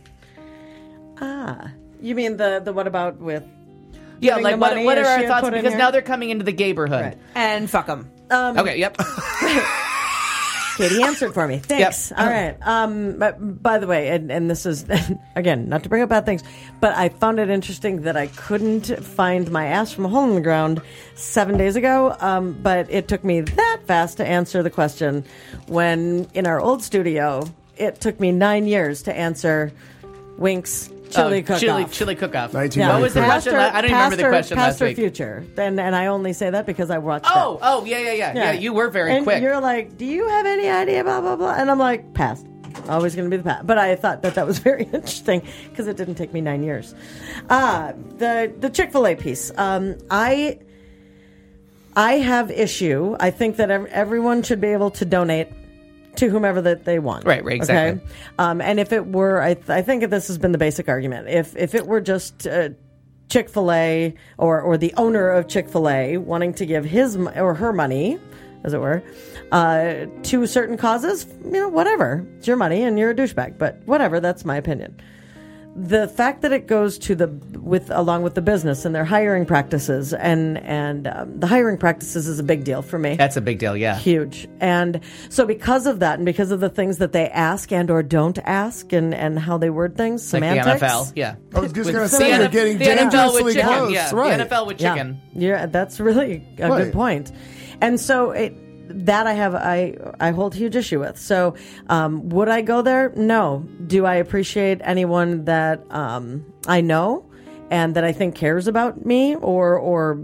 You mean the what about with? Yeah, Giving like the what money are or our she thoughts? put in Because here? now they're coming into the gayborhood. Right. And fuck them. Okay, yep. Katie answered for me. Thanks. Yep. All right. But by the way, and this is again not to bring up bad things, but I found it interesting that I couldn't find my ass from a hole in the ground 7 days ago. But it took me that fast to answer the question when in our old studio it took me 9 years to answer Wink's chili cook-off. Chili cook-off. 1993. What was the question? I don't even remember the question past last or week. future. And I only say that because I watched Oh, yeah. Yeah, you were very and quick. You're like, do you have any idea, blah, blah, blah? And I'm like, pass. Always going to be the path. But I thought that was very interesting because it didn't take me 9 years. The Chick-fil-A piece. I have issue. I think that everyone should be able to donate to whomever that they want. Right, exactly. Okay? And if it were, I think this has been the basic argument. If it were just Chick-fil-A or the owner of Chick-fil-A wanting to give his or her money, as it were, to certain causes, whatever. It's your money and you're a douchebag. But whatever, that's my opinion. The fact that it goes to along with the business and their hiring practices and the hiring practices is a big deal for me. That's a big deal, yeah. Huge. And so because of that and because of the things that they ask and or don't ask and how they word things, like semantics. the NFL, yeah. I was just going to say, you're getting dangerously close. Yeah, right. the NFL with chicken. Yeah, that's really a good point. And so that I hold huge issue with. So would I go there? No. Do I appreciate anyone that I know and that I think cares about me or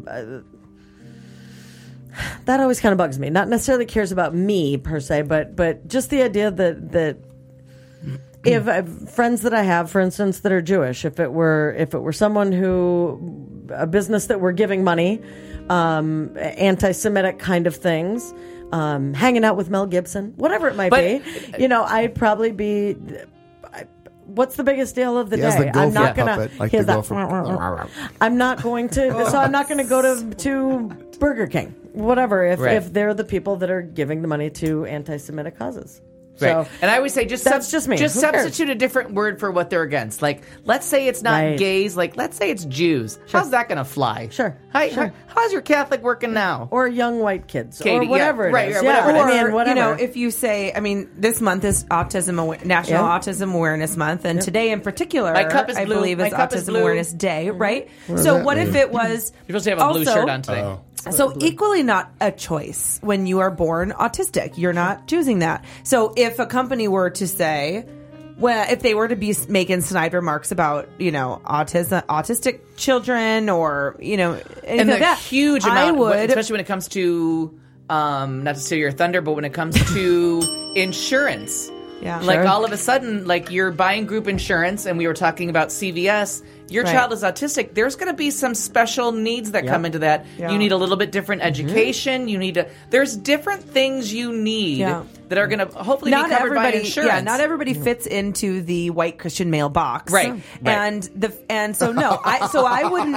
that always kind of bugs me. Not necessarily cares about me per se, but just the idea that if friends that I have, for instance, that are Jewish, if it were someone a business that were giving money, anti-Semitic kind of things, hanging out with Mel Gibson, whatever it might be, I'd probably be. What's the biggest deal of the day? I'm not gonna. I'm not going to. So I'm not going to go to Burger King, whatever. If they're the people that are giving the money to anti-Semitic causes. Right. So, and I would say just me. Just substitute a different word for what they're against. Like, let's say it's not gays. Like, let's say it's Jews. Sure. How's that going to fly? Sure. How's your Catholic working now? Or young white kids. Katie, or whatever it is. Whatever. Or, whatever. if you say, this month is National Autism Awareness Month, and today in particular, My cup is I blue. believe is My cup is Autism blue. Awareness Day, right? So what if it was You're supposed to have a blue shirt on today. Oh. So equally not a choice when you are born autistic. You're not choosing that. So if a company were to say, well, if they were to be making snide remarks about, autistic children or, anything And like that, huge I amount, would, especially when it comes to, not to steal your thunder, but when it comes to insurance. Yeah. Like all of a sudden, like you're buying group insurance, and we were talking about CVS. Your child is autistic. There's going to be some special needs that come into that. Yeah. You need a little bit different education. You need to. There's different things you need that are going to hopefully be covered by insurance. Yeah, not everybody fits into the white Christian male box, Right. And so no, I wouldn't.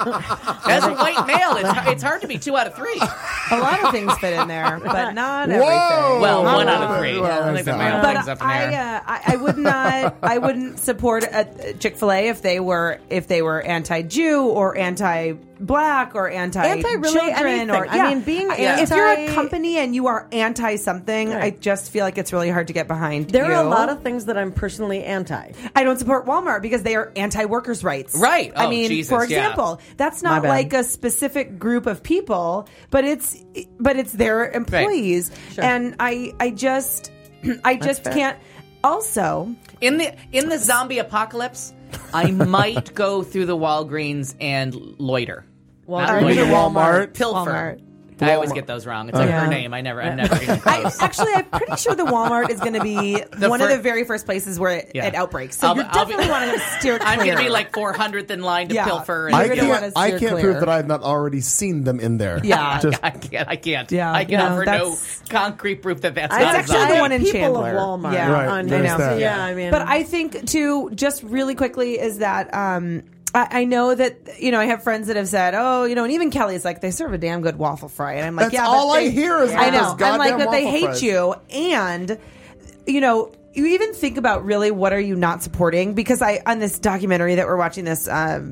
As a white male, it's hard to be 2 out of 3. A lot of things fit in there, but not everything. Well, 1 out of 3. Well, I think the male But thing's up in there. I would not. I wouldn't support a Chick-fil-A if they were anti-Jew or anti-black or anti-children. Really anything. Or being if you're a company and you are anti something, I just feel like it's really hard to get behind. There are a lot of things that I'm personally anti. I don't support Walmart because they are anti-workers' rights. Right. I mean, Jesus, for example, that's not like a specific group of people, but it's their employees, and I just can't. Also, in the zombie apocalypse, I might go through the Walgreens and loiter. Walmart. Pilfer. Walmart. I always get those wrong. It's like her name. I'm never even close. I'm pretty sure the Walmart is going to be one of the very first places where it outbreaks. So you definitely want to steer clear. I'm going to be like 400th in line to pilfer. And I can't prove that I've not already seen them in there. Yeah. I can't. Yeah, I can offer no concrete proof that's not It's actually the one in people Chandler. of Walmart. Yeah, Right, I there's know. that. Yeah, But I think too, just really quickly, is that I know that, I have friends that have said, and even Kelly's like, they serve a damn good waffle fry. And I'm like, That's all I hear is I know. those goddamn I'm like, but they waffle hate fries. you. And, you even think about really what are you not supporting? Because on this documentary that we're watching, this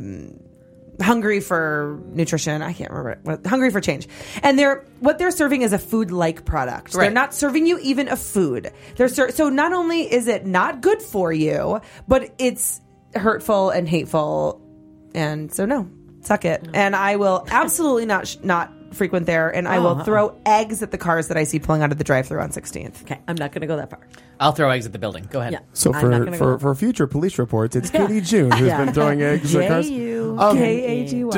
Hungry for Nutrition, I can't remember what, Hungry for Change. And what they're serving is a food-like product. Right. They're not serving you even a food. So not only is it not good for you, but it's hurtful and hateful. And so no, suck it. And I will absolutely not frequent there, and I will throw eggs at the cars that I see pulling out of the drive-thru on 16th. Okay, I'm not going to go that far. I'll throw eggs at the building. Go ahead. Yeah. So I'm not gonna go. for future police reports, it's Katie June who's been throwing eggs at cars. KAGY.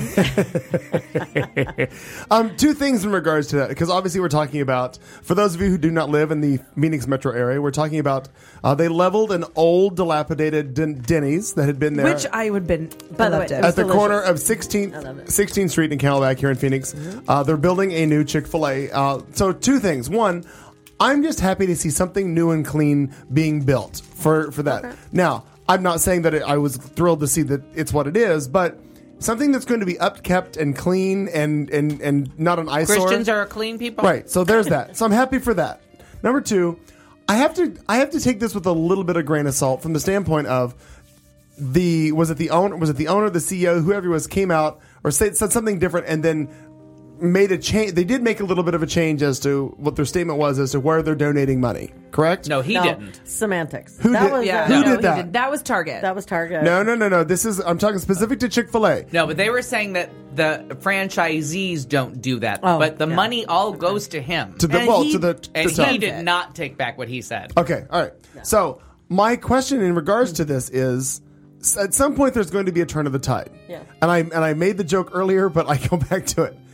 Two things in regards to that, because obviously we're talking about, for those of you who do not live in the Phoenix metro area, we're talking about they leveled an old dilapidated Denny's that had been there. Which I would been. By the way, loved it. it was At the delicious. corner of I love it. 16th Street in Camelback here in Phoenix. They're building a new Chick-fil-A. So two things. One, I'm just happy to see something new and clean being built for that. Okay. Now, I'm not saying that I was thrilled to see that it's what it is, but something that's going to be upkept and clean and not an eyesore. Christians are clean people. Right. So there's that. So I'm happy for that. Number two, I have to take this with a little bit of grain of salt from the standpoint of was it the owner, the CEO, whoever it was, came out or said something different and then made a change. They did make a little bit of a change as to what their statement was as to where they're donating money. Correct? No, he No, didn't. Semantics. Who that did- was Yeah, Who no, did he that? didn't. That was Target. That was Target. No. I'm talking specific to Chick-fil-A. No, but they were saying that the franchisees don't do that. Oh, but the yeah. money all goes to him. To the And well, he- to the and the top. he did not take back what he said. Okay, all right. So my question in regards to this is, at some point there's going to be a turn of the tide. Yeah. And I made the joke earlier, but I go back to it.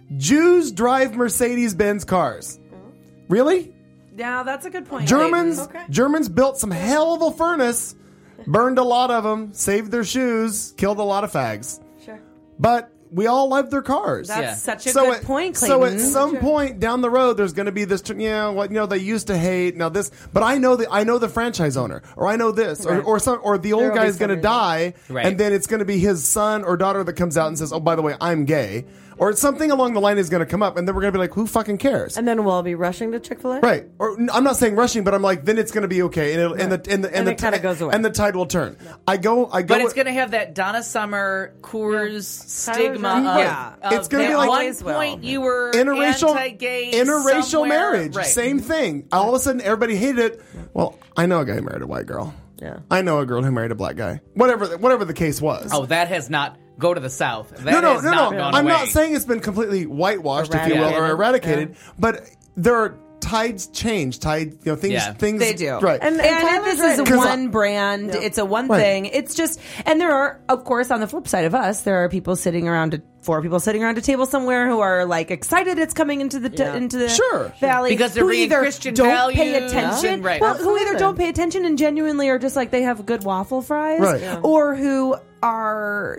Jews drive Mercedes-Benz cars. Really? Yeah, that's a good point. Germans Okay. Germans built some hell of a furnace, burned a lot of them, saved their shoes, killed a lot of fags. Sure. But we all love their cars. That's Yeah. such a good point, Clayton. So at some point down the road, there's going to be this. They used to hate now this, but I know the franchise owner, or I know this, Right. or the old There will be guy's going to some die, Right. and then it's going to be his son or daughter that comes out and says, "Oh, by the way, I'm gay," or something along the line is going to come up, and then we're going to be like, "Who fucking cares?" And then we'll all be rushing to Chick-fil-A? Right, or I'm not saying rushing, but I'm like, then it's going to be okay, and And it kinda goes away. and the tide will turn. I go. But it's going to have that Donna Summer Coors stigma. Tyler's Of, right. of It's gonna be at like- one Always will. point you were interracial anti-gay somewhere. marriage, Right. same thing. All of a sudden, everybody hated it. Well, I know a guy who married a white girl. Yeah. I know a girl who married a black guy. Whatever the case was. Oh, that has not go to the South. That no. has not gone I'm away. not saying it's been completely whitewashed, if you will, or Eradicated. eradicated. But there are tides change. Things. Yeah. Things They do. Right. And And Tyler's this right. is 'Cause one brand. Yeah. It's a one Right. thing. It's just, and there are, of course, on the flip side of us, there are people sitting around four people sitting around a table somewhere who are like excited it's coming into the Yeah. into the Sure. valley Because they're who reading either Christian don't pay values attention, and- right. well, who either Absolutely. don't pay attention and genuinely are just like they have good waffle fries, Right. Yeah. or who are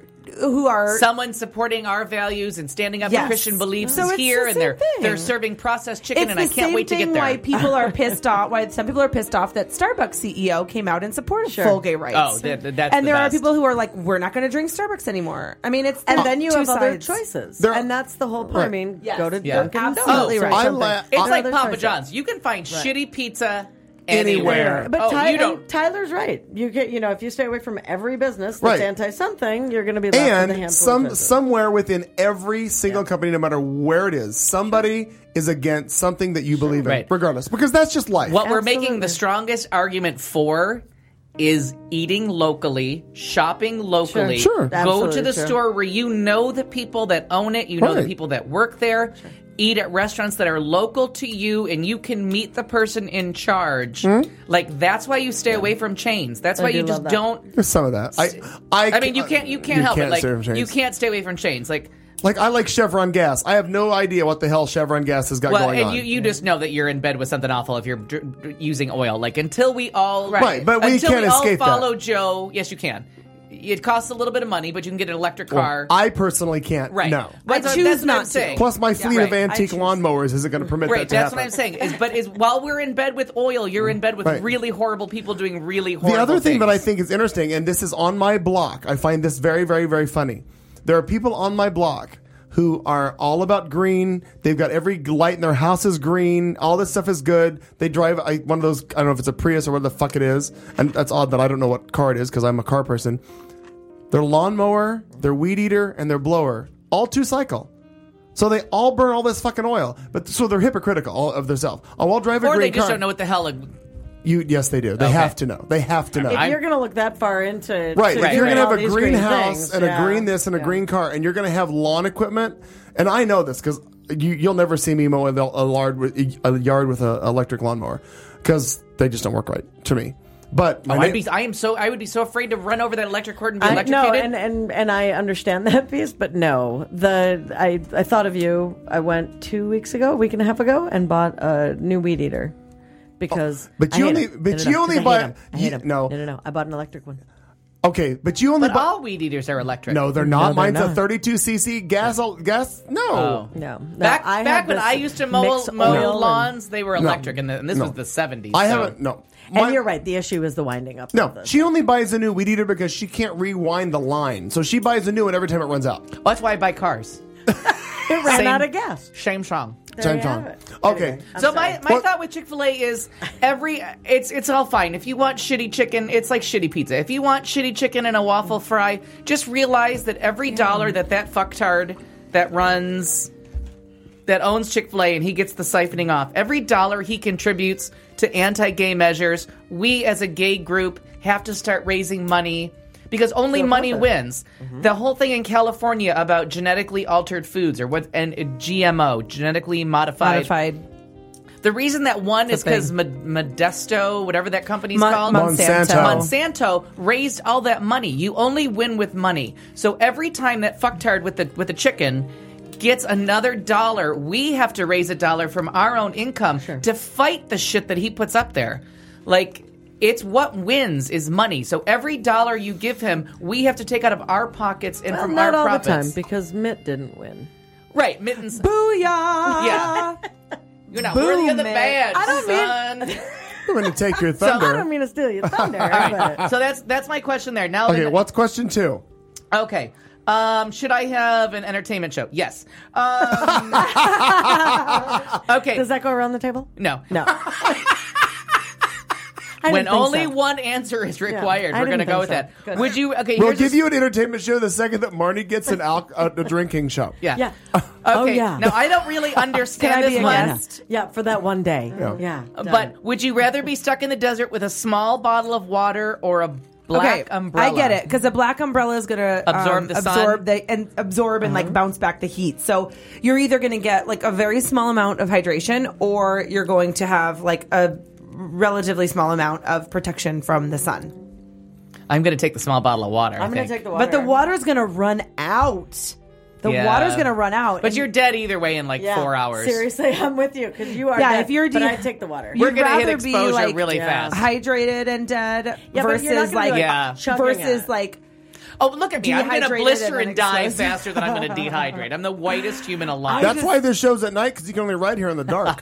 Someone supporting our values and standing up Yes. for Christian beliefs So is it's here, the and same they're thing. serving processed chicken, It's and the I can't same wait to thing get there. why people are pissed off. Why some people are pissed off that Starbucks CEO came out in support of Sure. full gay rights. Oh, that's and the there are best. people who are like, we're not going to drink Starbucks anymore. I mean, it's And then you two have other sides. choices. There- and that's the whole point. Right. I mean, Yes. go to Yeah. Dunkin' Absolutely Donuts or right. something. It's I- like Other Papa choices. John's. You can find shitty pizza Anywhere. anywhere. But oh, you don't. and Tyler's right. You get, if you stay away from every business that's Right. anti-something, you're going to be left with a And handful of choices. somewhere within every single company, no matter where it is, somebody is against something that you believe in, Right. regardless, because that's just life. What we're making Absolutely. the strongest argument for is eating locally, shopping locally. Sure. Go to Absolutely the true. store where you know the people that own it, you know the Right. people that work there. Eat at restaurants that are local to you, and you can meet the person in charge. Hmm? Like that's why you stay away from chains. That's why do you love just that. don't. There's some of that. I mean, you can't help it. Like stay from chains. you can't stay away from chains. Like Like I like Chevron gas. I have no idea what the hell Chevron gas has got well, going and on. you just know that you're in bed with something awful if you're using oil. Like until we all Right, but we until can't we all escape that. follow Joe. Yes, you can. It costs a little bit of money, but you can get an electric car. I personally can't. Right. No. That's what- choose that's what I'm not to. saying. Plus, my fleet of right. antique choose- lawnmowers isn't going to permit Right, that to that's happen. what I'm saying. Is while we're in bed with oil, you're in bed with Right. really horrible people doing really horrible The other thing that I things. think is interesting, and this is on my block, I find this very, very, very funny. There are people on my block who are all about green. They've got every light in their house is green. All this stuff is good. They drive one of those, I don't know if it's a Prius or what the fuck it is. And that's odd that I don't know what car it is because I'm a car person. Their lawnmower, their weed eater, and their blower, all 2-cycle. So they all burn all this fucking oil. But so they're hypocritical all of themselves. I'll drive a or green they just car. don't know what the hell. Yes, they do. They Okay. have to know. They have to know. If you're going to look that far into Right. to If you're doing going to have all a these greenhouse things, and yeah. a green this and a Yeah. green car, and you're going to have lawn equipment, and I know this because you'll never see me mow a yard with an electric lawnmower because they just don't work right to me. But I would be so afraid to run over that electric cord and be electrocuted. No, and I understand that piece, but no. I thought of you. I went 2 weeks ago, a week and a half ago, and bought a new weed eater because. But you only buy. I hate them. No. I bought an electric one. Okay, but you only But buy. all weed eaters are electric. No, they're not. No, they're Mine's a not. 32 cc gas. No. Oh. No. Back when I used to mow oil lawns, they were electric, and this was the 70s. I so. haven't. No. And you're right. The issue is the winding up. No, of this. she only buys a new weed eater because she can't rewind the line. So she buys a new one every time it runs out. Well, that's why I buy cars. It ran out of gas. Shame song. There you Time. have it. Okay. Anyway, I'm So sorry. my thought with Chick-fil-A is it's all fine. If you want shitty chicken, it's like shitty pizza. If you want shitty chicken and a waffle fry, just realize that every dollar that fucktard that owns Chick-fil-A and he gets the siphoning off, every dollar he contributes to anti-gay measures, we as a gay group have to start raising money because only money wins. Mm-hmm. The whole thing in California about genetically altered foods and GMO, genetically modified. The reason that won is because Modesto, whatever that company's called, Monsanto raised all that money. You only win with money. So every time that fucktard with the chicken gets another dollar, we have to raise $1 from our own income to fight the shit that he puts up there. Like, it's what wins is money. So every dollar you give him, we have to take out of our pockets and from our not profits. all the time because Mitt didn't win. Right, Mittens. Booyah! Yeah. You're not worthy of the Mitt. badge, I don't son. I'm going to take your I thunder. don't mean to steal your thunder. but So that's my question there. Now, Okay, what's question 2? Okay. Should I have an entertainment show? Yes. Okay. Does that go around the table? No. No. When only one answer is required, I we're going to didn't go with think that. so. Good. Would you? Okay. We'll here's give you an entertainment show the second that Marnie gets a drinking show. Yeah. Yeah. Okay. Oh, yeah. Now I don't really understand Can I be this a one. guest? Yeah, for that one day. Yeah. done. But would you rather be stuck in the desert with a small bottle of water or a black umbrella? I get it because the black umbrella is going to Absorb the sun. absorb and like bounce back the heat. So you're either going to get like a very small amount of hydration, or you're going to have like a relatively small amount of protection from the sun. I'm going to take the small bottle of water. I'm going to take the water. But the water's going to run out. The water's going to run out. But you're dead either way in like 4 hours. Seriously, I'm with you because you are. Yeah, dead, if you're but I take the water. We're You'd going to hit rather be, exposure like, really fast. hydrated and dead but you're not versus gonna be, like chugging versus it. like Oh, look at me. I'm going to Dehydrated blister and and die exposed. faster than I'm going to dehydrate. I'm the whitest human alive. That's why there's shows at night because you can only ride here in the dark.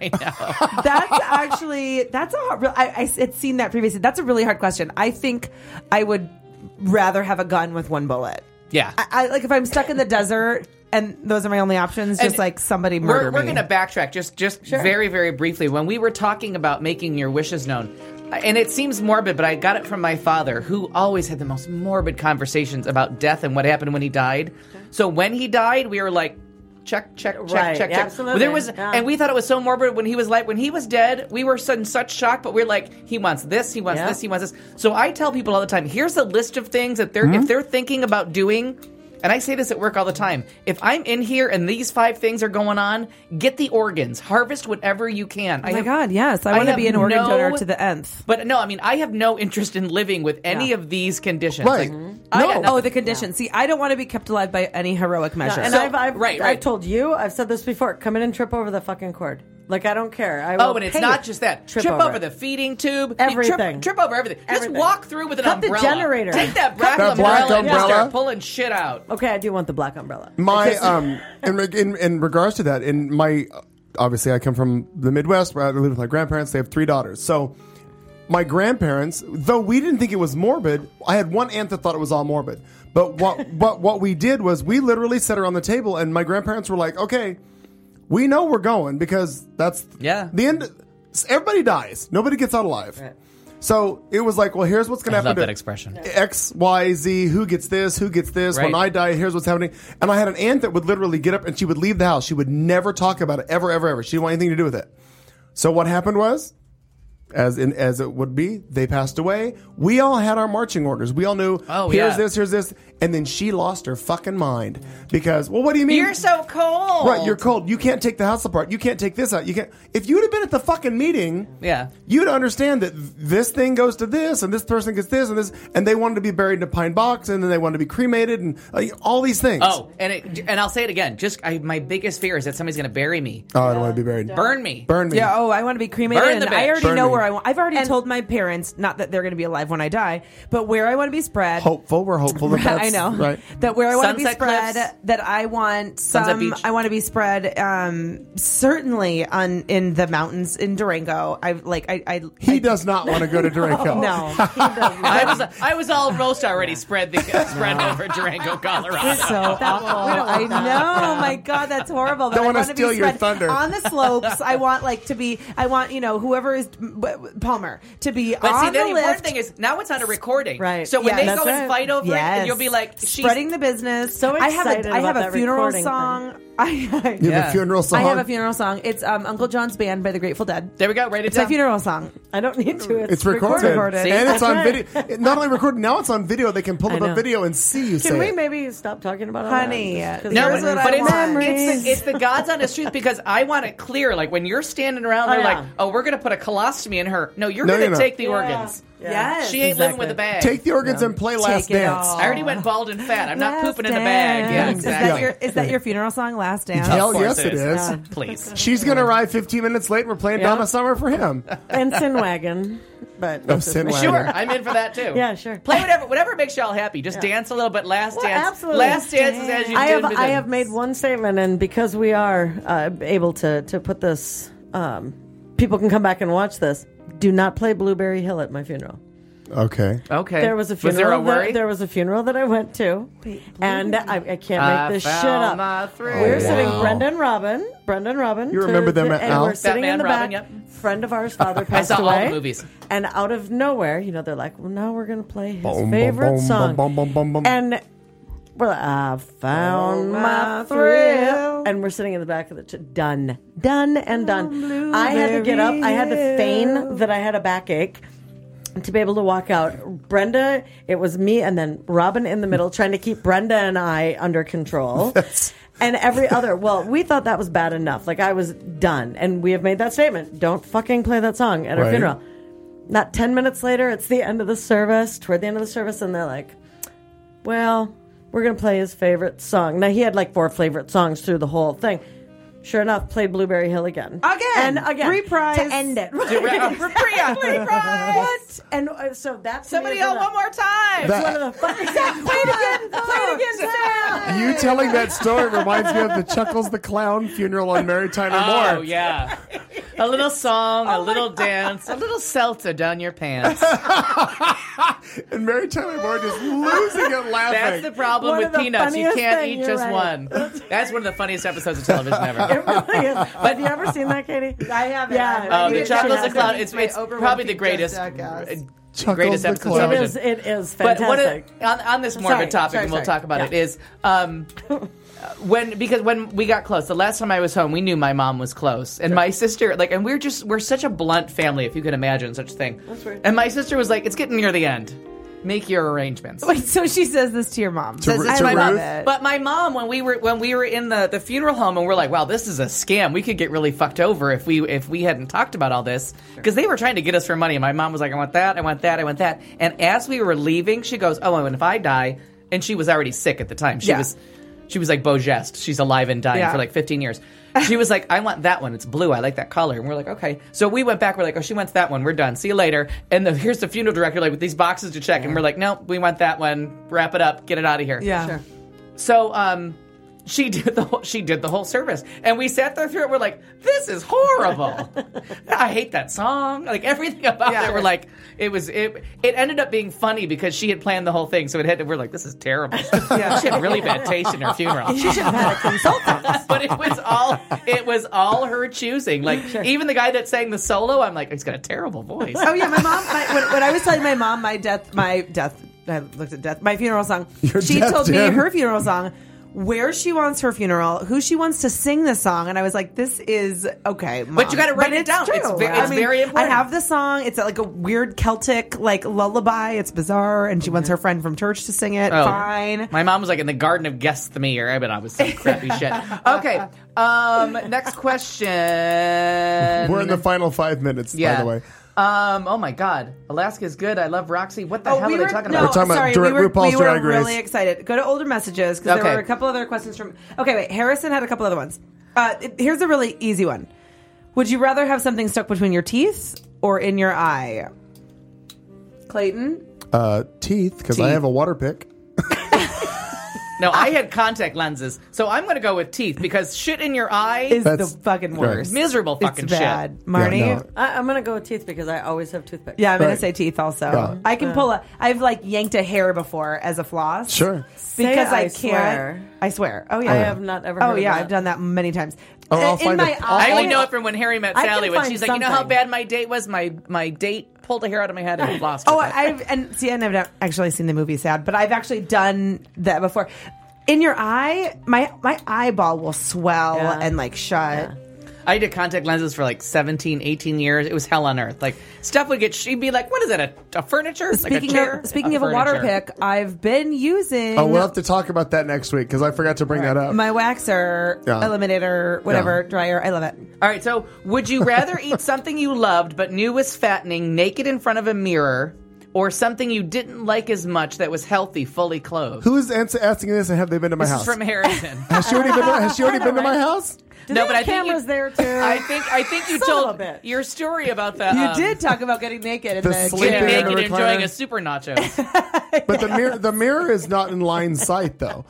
that's a hard, I had seen that previously. That's a really hard question. I think I would rather have a gun with one bullet. Yeah. I like if I'm stuck in the desert and those are my only options, just And like somebody murder We're me. going to backtrack just very, very briefly. When we were talking about making your wishes known, and it seems morbid, but I got it from my father, who always had the most morbid conversations about death and what happened when he died. So when he died, we were like, check. Right, absolutely. There was, Yeah. and we thought it was so morbid when he was dead. We were in such shock, but we're like, he wants this, he wants Yeah. this, he wants this. So I tell people all the time, here's a list of things that if they're thinking about doing. And I say this at work all the time. If I'm in here and these 5 things are going on, get the organs. Harvest whatever you can. Oh my God, yes. I want to be an organ donor to the nth. But no, I mean, I have no interest in living with any of these conditions. Right. Like, I got nothing. Oh, the conditions. See, I don't want to be kept alive by any heroic measure. And So- I've right. I've told you, I've said this before. Come in and trip over the fucking cord. Like I don't care. I Oh, will and it's pay not you. just that. Trip Trip over it. the feeding tube. Everything. Trip over everything. Everything. Just walk through with an Cut the umbrella. generator. Take that black That umbrella, black and just umbrella. start pulling shit out. Okay, I do want the black umbrella. My in regards to that, in my obviously I come from the Midwest where I live with my grandparents. They have 3 daughters. So my grandparents, though we didn't think it was morbid, I had one aunt that thought it was all morbid. But what we did was we literally sat around the table, and my grandparents were like, "Okay, we know we're going because that's the end. Everybody dies. Nobody gets out alive." Right. So it was like, well, here's what's going to I happen. love to that expression. X, Y, Z. Who gets this? Who gets this? Right. When I die, here's what's happening. And I had an aunt that would literally get up and she would leave the house. She would never talk about it ever, ever, ever. She didn't want anything to do with it. So what happened was as it would be. They passed away. We all had our marching orders. We all knew, here's this. And then she lost her fucking mind because, well, what do you mean? You're so cold. Right, you're cold. You can't take the house apart. You can't take this out. You can't. If you'd have been at the fucking meeting, you'd understand that this thing goes to this, and this person gets this, and this, and they wanted to be buried in a pine box, and then they wanted to be cremated, and all these things. Oh, and I'll say it again. My biggest fear is that somebody's going to bury me. Oh, I don't want to be buried. Burn me. Burn me. Yeah. Oh, I want to be cremated. Burn the and I bitch. already Burn know me. where I want. I've already told my parents, not that they're going to be alive when I die, but where I want to be spread. Hopeful. We're hopeful that that's I know. right. That where I want to be Sunset spread. Cliffs. That I want Sunset Beach. I want to be spread. Certainly in the mountains in Durango. He does not want to go to Durango. No, he doesn't. I was almost already spread over Durango, Colorado. So awful. I know. My God, that's horrible. But Don't I wanna want to steal be your spread thunder. on the slopes. I want whoever is Palmer to be But on see, the the important lift. thing is now it's on a recording. Right. So when Yeah, they that's go and right. fight over it, and Yes. you'll be like, spreading the business. So I have excited a about that funeral recording song. You have a funeral song. I have a funeral song. It's Uncle John's Band by the Grateful Dead. There we go. Write it It's my down. funeral song. I don't need to. It's recorded. recorded. And it's That's on right. video. Not only recorded, now it's on video. They can pull I up a know. video and see you say Can we it. maybe stop talking about all Honey, that? 'Cause No, Here's we're- what but I want. it's the God's honest truth because I want it clear. Like when you're standing around, Oh, they're yeah. like, "Oh, we're going to put a colostomy in her." No, you're No, going you're to not. take the organs. Yes, She ain't living exactly. with a bag. Take the organs and play Last Take it Dance. all. I already went bald and fat. I'm not Last pooping in the bag. Yeah, Dance. exactly. Is that your funeral song, Last Dance? Hell Of course yes, it is. Yeah. Please. She's going to arrive 15 minutes late. We're playing Yeah. Donna Summer for him. And Sin Wagon. But Oh, Sin Wagon. Sure, I'm in for that too. Yeah, sure. Play whatever makes y'all happy. Just dance a little bit. Last Well, dance. absolutely. Last dance is as you did. I have made one statement, and because we are able to put this, people can come back and watch this. Do not play Blueberry Hill at my funeral. Okay. Okay. There was a funeral. Was there a worry? There was a funeral that I went to, and I can't make this shit found up. my thrill. We're sitting, Wow. Brenda and Robin. You remember them, and Al? we're sitting Batman, in the Robin, back. yep. Friend of ours, father I passed saw all away. the movies. And out of nowhere, they're like, well, now we're going to play his Boom, boom, favorite boom, song. boom, boom, boom, boom. And we're like, I found my thrill. And we're sitting in the back of the done and done. I had to get up. I had to feign that I had a backache to be able to walk out. Brenda, it was me and then Robin in the middle trying to keep Brenda and I under control. And every other, we thought that was bad enough. Like, I was done. And we have made that statement. Don't fucking play that song at our Right. funeral. Not 10 minutes later, it's the end of the service, toward the end of the service, and they're like, well, we're going to play his favorite song. Now, he had like 4 favorite songs through the whole thing. Sure enough, played Blueberry Hill again. Again. And again. Reprise. To end it. Reprise. What? And so that's Somebody yell one more time. That- one of the fucking Play it again. Play it again, Sam. You telling that story reminds me of the Chuckles the Clown funeral on Mary Tyler Moore. Oh, yeah. A little song, a little dance, a little seltzer down your pants. And Mary Tyler Moore just losing it laughing. That's the problem One with of the peanuts. You funniest can't thing, eat you're just right. one. That's one of the funniest episodes of television ever. It really is. Have you ever seen that, Katie? I haven't. Yeah. Oh, You the should Chocolates have and Clown. it. It's Oprah probably the Winfrey greatest, jackass. Chuckles greatest the episode of Clown. television. It is But fantastic. on this morbid topic, sorry, and we'll sorry. talk about Yeah. it, is because when we got close, the last time I was home, we knew my mom was close, and my sister, and we're such a blunt family, if you can imagine such a thing. That's right. And my sister was like, "It's getting near the end. Make your arrangements." Wait, so she says this to your mom. To Says Ru- this to my mom. Ruth? But my mom, when we were in the funeral home, and we're like, "Wow, this is a scam. We could get really fucked over if we hadn't talked about all this," because they were trying to get us for money. And my mom was like, "I want that, I want that, I want that." And as we were leaving, she goes, "Oh, and if I die," and she was already sick at the time. She was like Beau Geste. She's alive and dying Yeah. for like 15 years. She was like, "I want that one. It's blue. I like that color." And we're like, "Okay." So we went back. We're like, "Oh, she wants that one. We're done. See you later." And here's the funeral director, like with these boxes to check, and we're like, "No, we want that one. Wrap it up. Get it out of here." Yeah. Sure. So she did the whole service, and we sat there through it. We're like, "This is horrible. I hate that song. Like everything about Yeah. it. We're like, it ended up being funny because she had planned the whole thing. So we're like, this is terrible. Yeah. She had really bad taste in her funeral. She should have had a consultant. But it was all her choosing. Like even the guy that sang the solo, I'm like, he's got a terrible voice. Oh yeah, my mom. When I was telling my mom my funeral song. Your She death, told me Jen. her funeral song where she wants her funeral, who she wants to sing the song, and I was like, "This is okay." Mom. But you got to write it down. True. It's very important. I have the song. It's like a weird Celtic like lullaby. It's bizarre, and she wants her friend from church to sing it. Oh. Fine. My mom was like in the Garden of Gethsemane. I bet I was some crappy shit. Okay. Next question. We're in the final 5 minutes, by the way. Oh my God, Alaska is good. I love Roxy. What the hell are they talking No, about? talking about sorry, RuPaul's we were Drag Race. really excited. Go to older messages because Okay. there were a couple other questions from. Okay, wait. Harrison had a couple other ones. Here's a really easy one. Would you rather have something stuck between your teeth or in your eye? Clayton? Teeth, because I Teeth. have a water pick. No, I had contact lenses, so I'm going to go with teeth because shit in your eye Is the That's fucking worst. miserable fucking It's bad. shit. Marnie? Yeah, no. I'm going to go with teeth because I always have toothpicks. Yeah, I'm going Right. to say teeth also. Yeah. I can pull I've like yanked a hair before as a floss. Sure. Because Say I I can't. swear. I swear. Oh, yeah. I have not ever heard Oh, of yeah. that. I've done that many times. Oh, I'll In find my it. eye. I only know it from when Harry met I can Sally when find she's like, you know how something. bad my date was? My date pulled a hair out of my head and lost Oh, it. I've never actually seen the movie Sad, but I've actually done that before. In your eye, my eyeball will swell Yeah. and like shut. I did contact lenses for like 17, 18 years. It was hell on earth. Like stuff would get, she'd be like, what is that, a furniture? Like a chair? Speaking of a water furniture. pick, I've been using Oh, we'll have to talk about that next week because I forgot to bring that up. my waxer, Yeah. eliminator, whatever, Yeah. dryer. I love it. All right, so would you rather eat something you loved but knew was fattening naked in front of a mirror or something you didn't like as much that was healthy fully clothed? Who's asking this and have they been to my This house? is from Harrison. Has she already been to my house? Do No, they but have I think cameras you- there too. I think you Son told of a bitch. your story about that. You did talk about getting naked in The the sleeping Getting gym. in the naked recliner. enjoying a super nachos. But the mirror is not in line sight, though.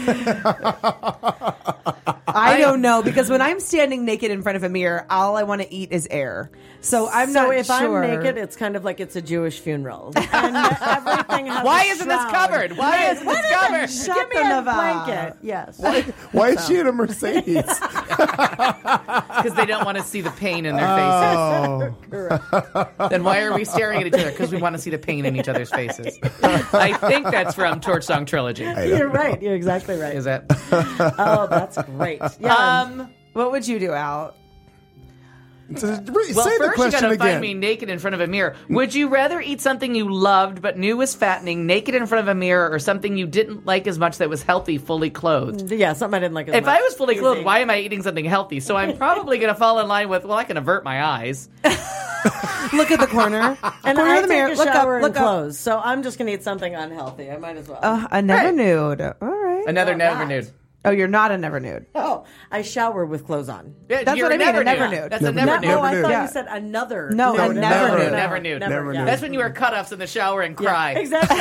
I don't know because when I'm standing naked in front of a mirror, all I want to eat is air. So I'm so not if sure. I'm naked, it's kind of like it's a Jewish funeral. And everything has Why a isn't this shroud. covered? Why isn't this covered? Shut Give me the a Nava. blanket. Yes. Why is she in a Mercedes? Because they don't want to see the pain in their faces. Oh, Then why are we staring at each other? Because we want to see the pain in each other's faces. I think that's from Torch Song Trilogy. You're right. You're exactly right. Is it? Oh, that's great. Yeah. What would you do, Al? say Well, the first you question gotta again. find me naked in front of a mirror. Would you rather eat something you loved but knew was fattening naked in front of a mirror or something you didn't like as much that was healthy fully clothed? Yeah, something I didn't like as If much. I was fully clothed, Easy. why am I eating something healthy? So I'm probably going to fall in line with, well, I can avert my eyes. Look at the corner. And corner I of the mirror. take a Look shower up. and Look up. clothes, so I'm just going to eat something unhealthy. I might as well. A never Right. nude. All right. Another No, never not. nude. Oh, you're not a never nude. Oh, I shower with clothes on. Yeah, That's you're what I mean, a never never nude. nude. That's a Never never nude. nude. Oh, I thought Yeah. you said another. No, a never nude. Never nude. Never nude. That's when you wear cutoffs in the shower and Yeah, cry. exactly.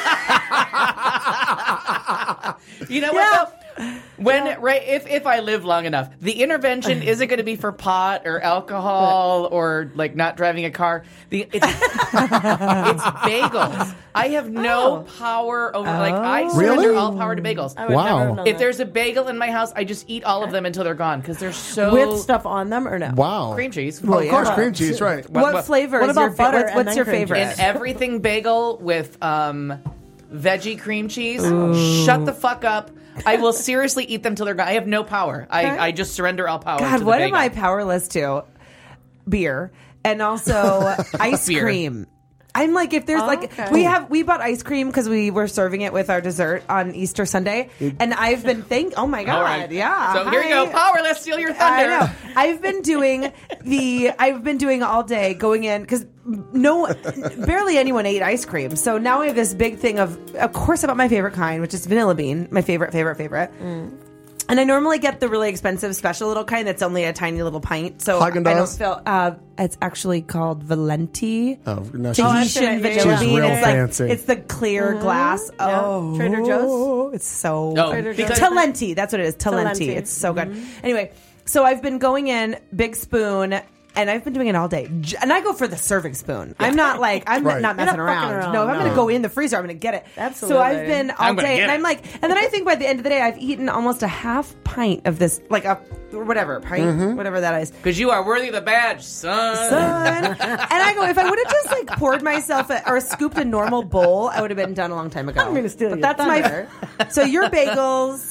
You know what? Though? When if I live long enough, the intervention isn't going to be for pot or alcohol or like not driving a car. It's bagels. I have no power over. Like I surrender Really? all power to bagels. I would Wow. never have known If that. there's a bagel in my house, I just eat all of them until they're gone because they're so with stuff on them or no? Wow. cream cheese. Oh, of course, yeah. cream cheese, right. What flavor what is about your butter and what's then your cream favorite? An everything bagel with veggie cream cheese. Shut the fuck up. I will seriously eat them till they're gone. I have no power. I just surrender all power. to God, the what bagel. am I powerless to? Beer and also ice Beer. cream. I'm like, if there's okay. we bought ice cream because we were serving it with our dessert on Easter Sunday, and I've been oh my god, All right. yeah. So here you go. Hi. Powerless, steal your I thunder. know. I've been doing all day going in because barely anyone ate ice cream. So now I have this big thing of course, I bought my favorite kind, which is vanilla bean, my favorite. And I normally get the really expensive special little kind that's only a tiny little pint. So I don't Haagen-Dazs? feel. It's actually called Valenti. Oh, no, she's- I've seen Tahitian it. vanilla She's bean. real It's like fancy. it's the clear glass. Yeah. Oh, Trader Joe's? It's so No, Trader Joe's. because Talenti. That's what it is. Talenti. Talenti. It's so good. Anyway, so I've been going in big spoon. And I've been doing it all day. And I go for the serving spoon. I'm not like, I'm Right. not You're messing not fucking around. around, No, if I'm no. going to go in the freezer, I'm going to get it. Absolutely. So I've been all I'm gonna day. get And it. I'm like, and then I think by the end of the day, I've eaten almost a half pint of this, like a, whatever, pint, whatever that is. because you are worthy of the badge, son. And I go, if I would have just like poured myself or scooped a normal bowl, I would have been done a long time ago. I'm gonna steal But your that's thunder. So your bagels.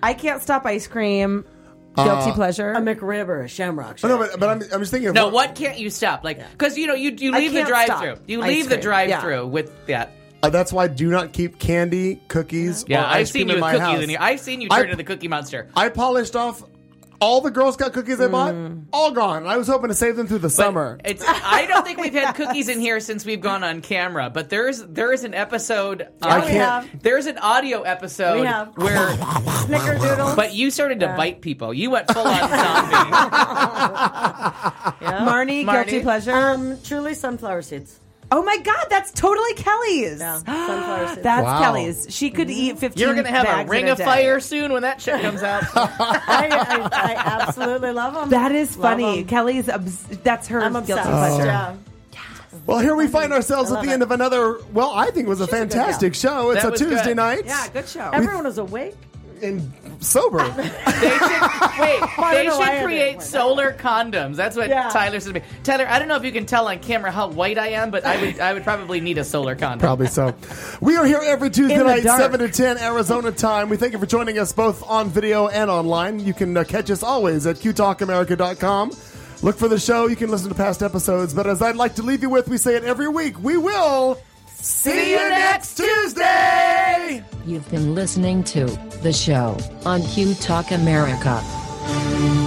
I can't stop ice cream. Guilty pleasure. A McRib or a Shamrock. Oh, no, but I'm just thinking of No, what can't you stop? Like, because you leave the can't drive-through. stop You ice leave the cream. drive-through with that. That's why I do not keep candy, cookies, Yeah, or I've ice seen cream you in with my cookies house. in here. I've seen you turn into the Cookie Monster. I polished off all the Girl Scout cookies I bought, all gone. I was hoping to save them through the summer. I don't think we've had cookies in here since we've gone on camera, but there is an episode. I can't. There's an audio episode We have. where, Snickerdoodles. but you started to bite people. You went full on zombie. Marnie, guilty Marnie? pleasure. Truly sunflower seeds. Oh my God, that's totally Kelly's. Yeah, sunflower seeds. That's Wow. Kelly's. She could eat 15 You're gonna have a bags ring in of day. fire soon when that shit comes out. I absolutely love them. That is funny. 'em. Kelly's, that's her I'm guilty obsessed. pleasure. Yeah. Well, here we find ourselves I at the love end it. of another, well, I think it was a She's a good fantastic show. It's That a was Tuesday good. night. Yeah, good show. Everyone is awake. And sober. They should know why I create didn't. solar condoms. That's what Yeah. Tyler said to me. Tyler, I don't know if you can tell on camera how white I am, but I would probably need a solar condom. Probably so. We are here every Tuesday In the night, dark. 7 to 10 Arizona time. We thank you for joining us both on video and online. You can catch us always at qtalkamerica.com. Look for the show. You can listen to past episodes. But as I'd like to leave you with, we say it every week. We will see you next Tuesday. You've been listening to The Show on Q Talk America.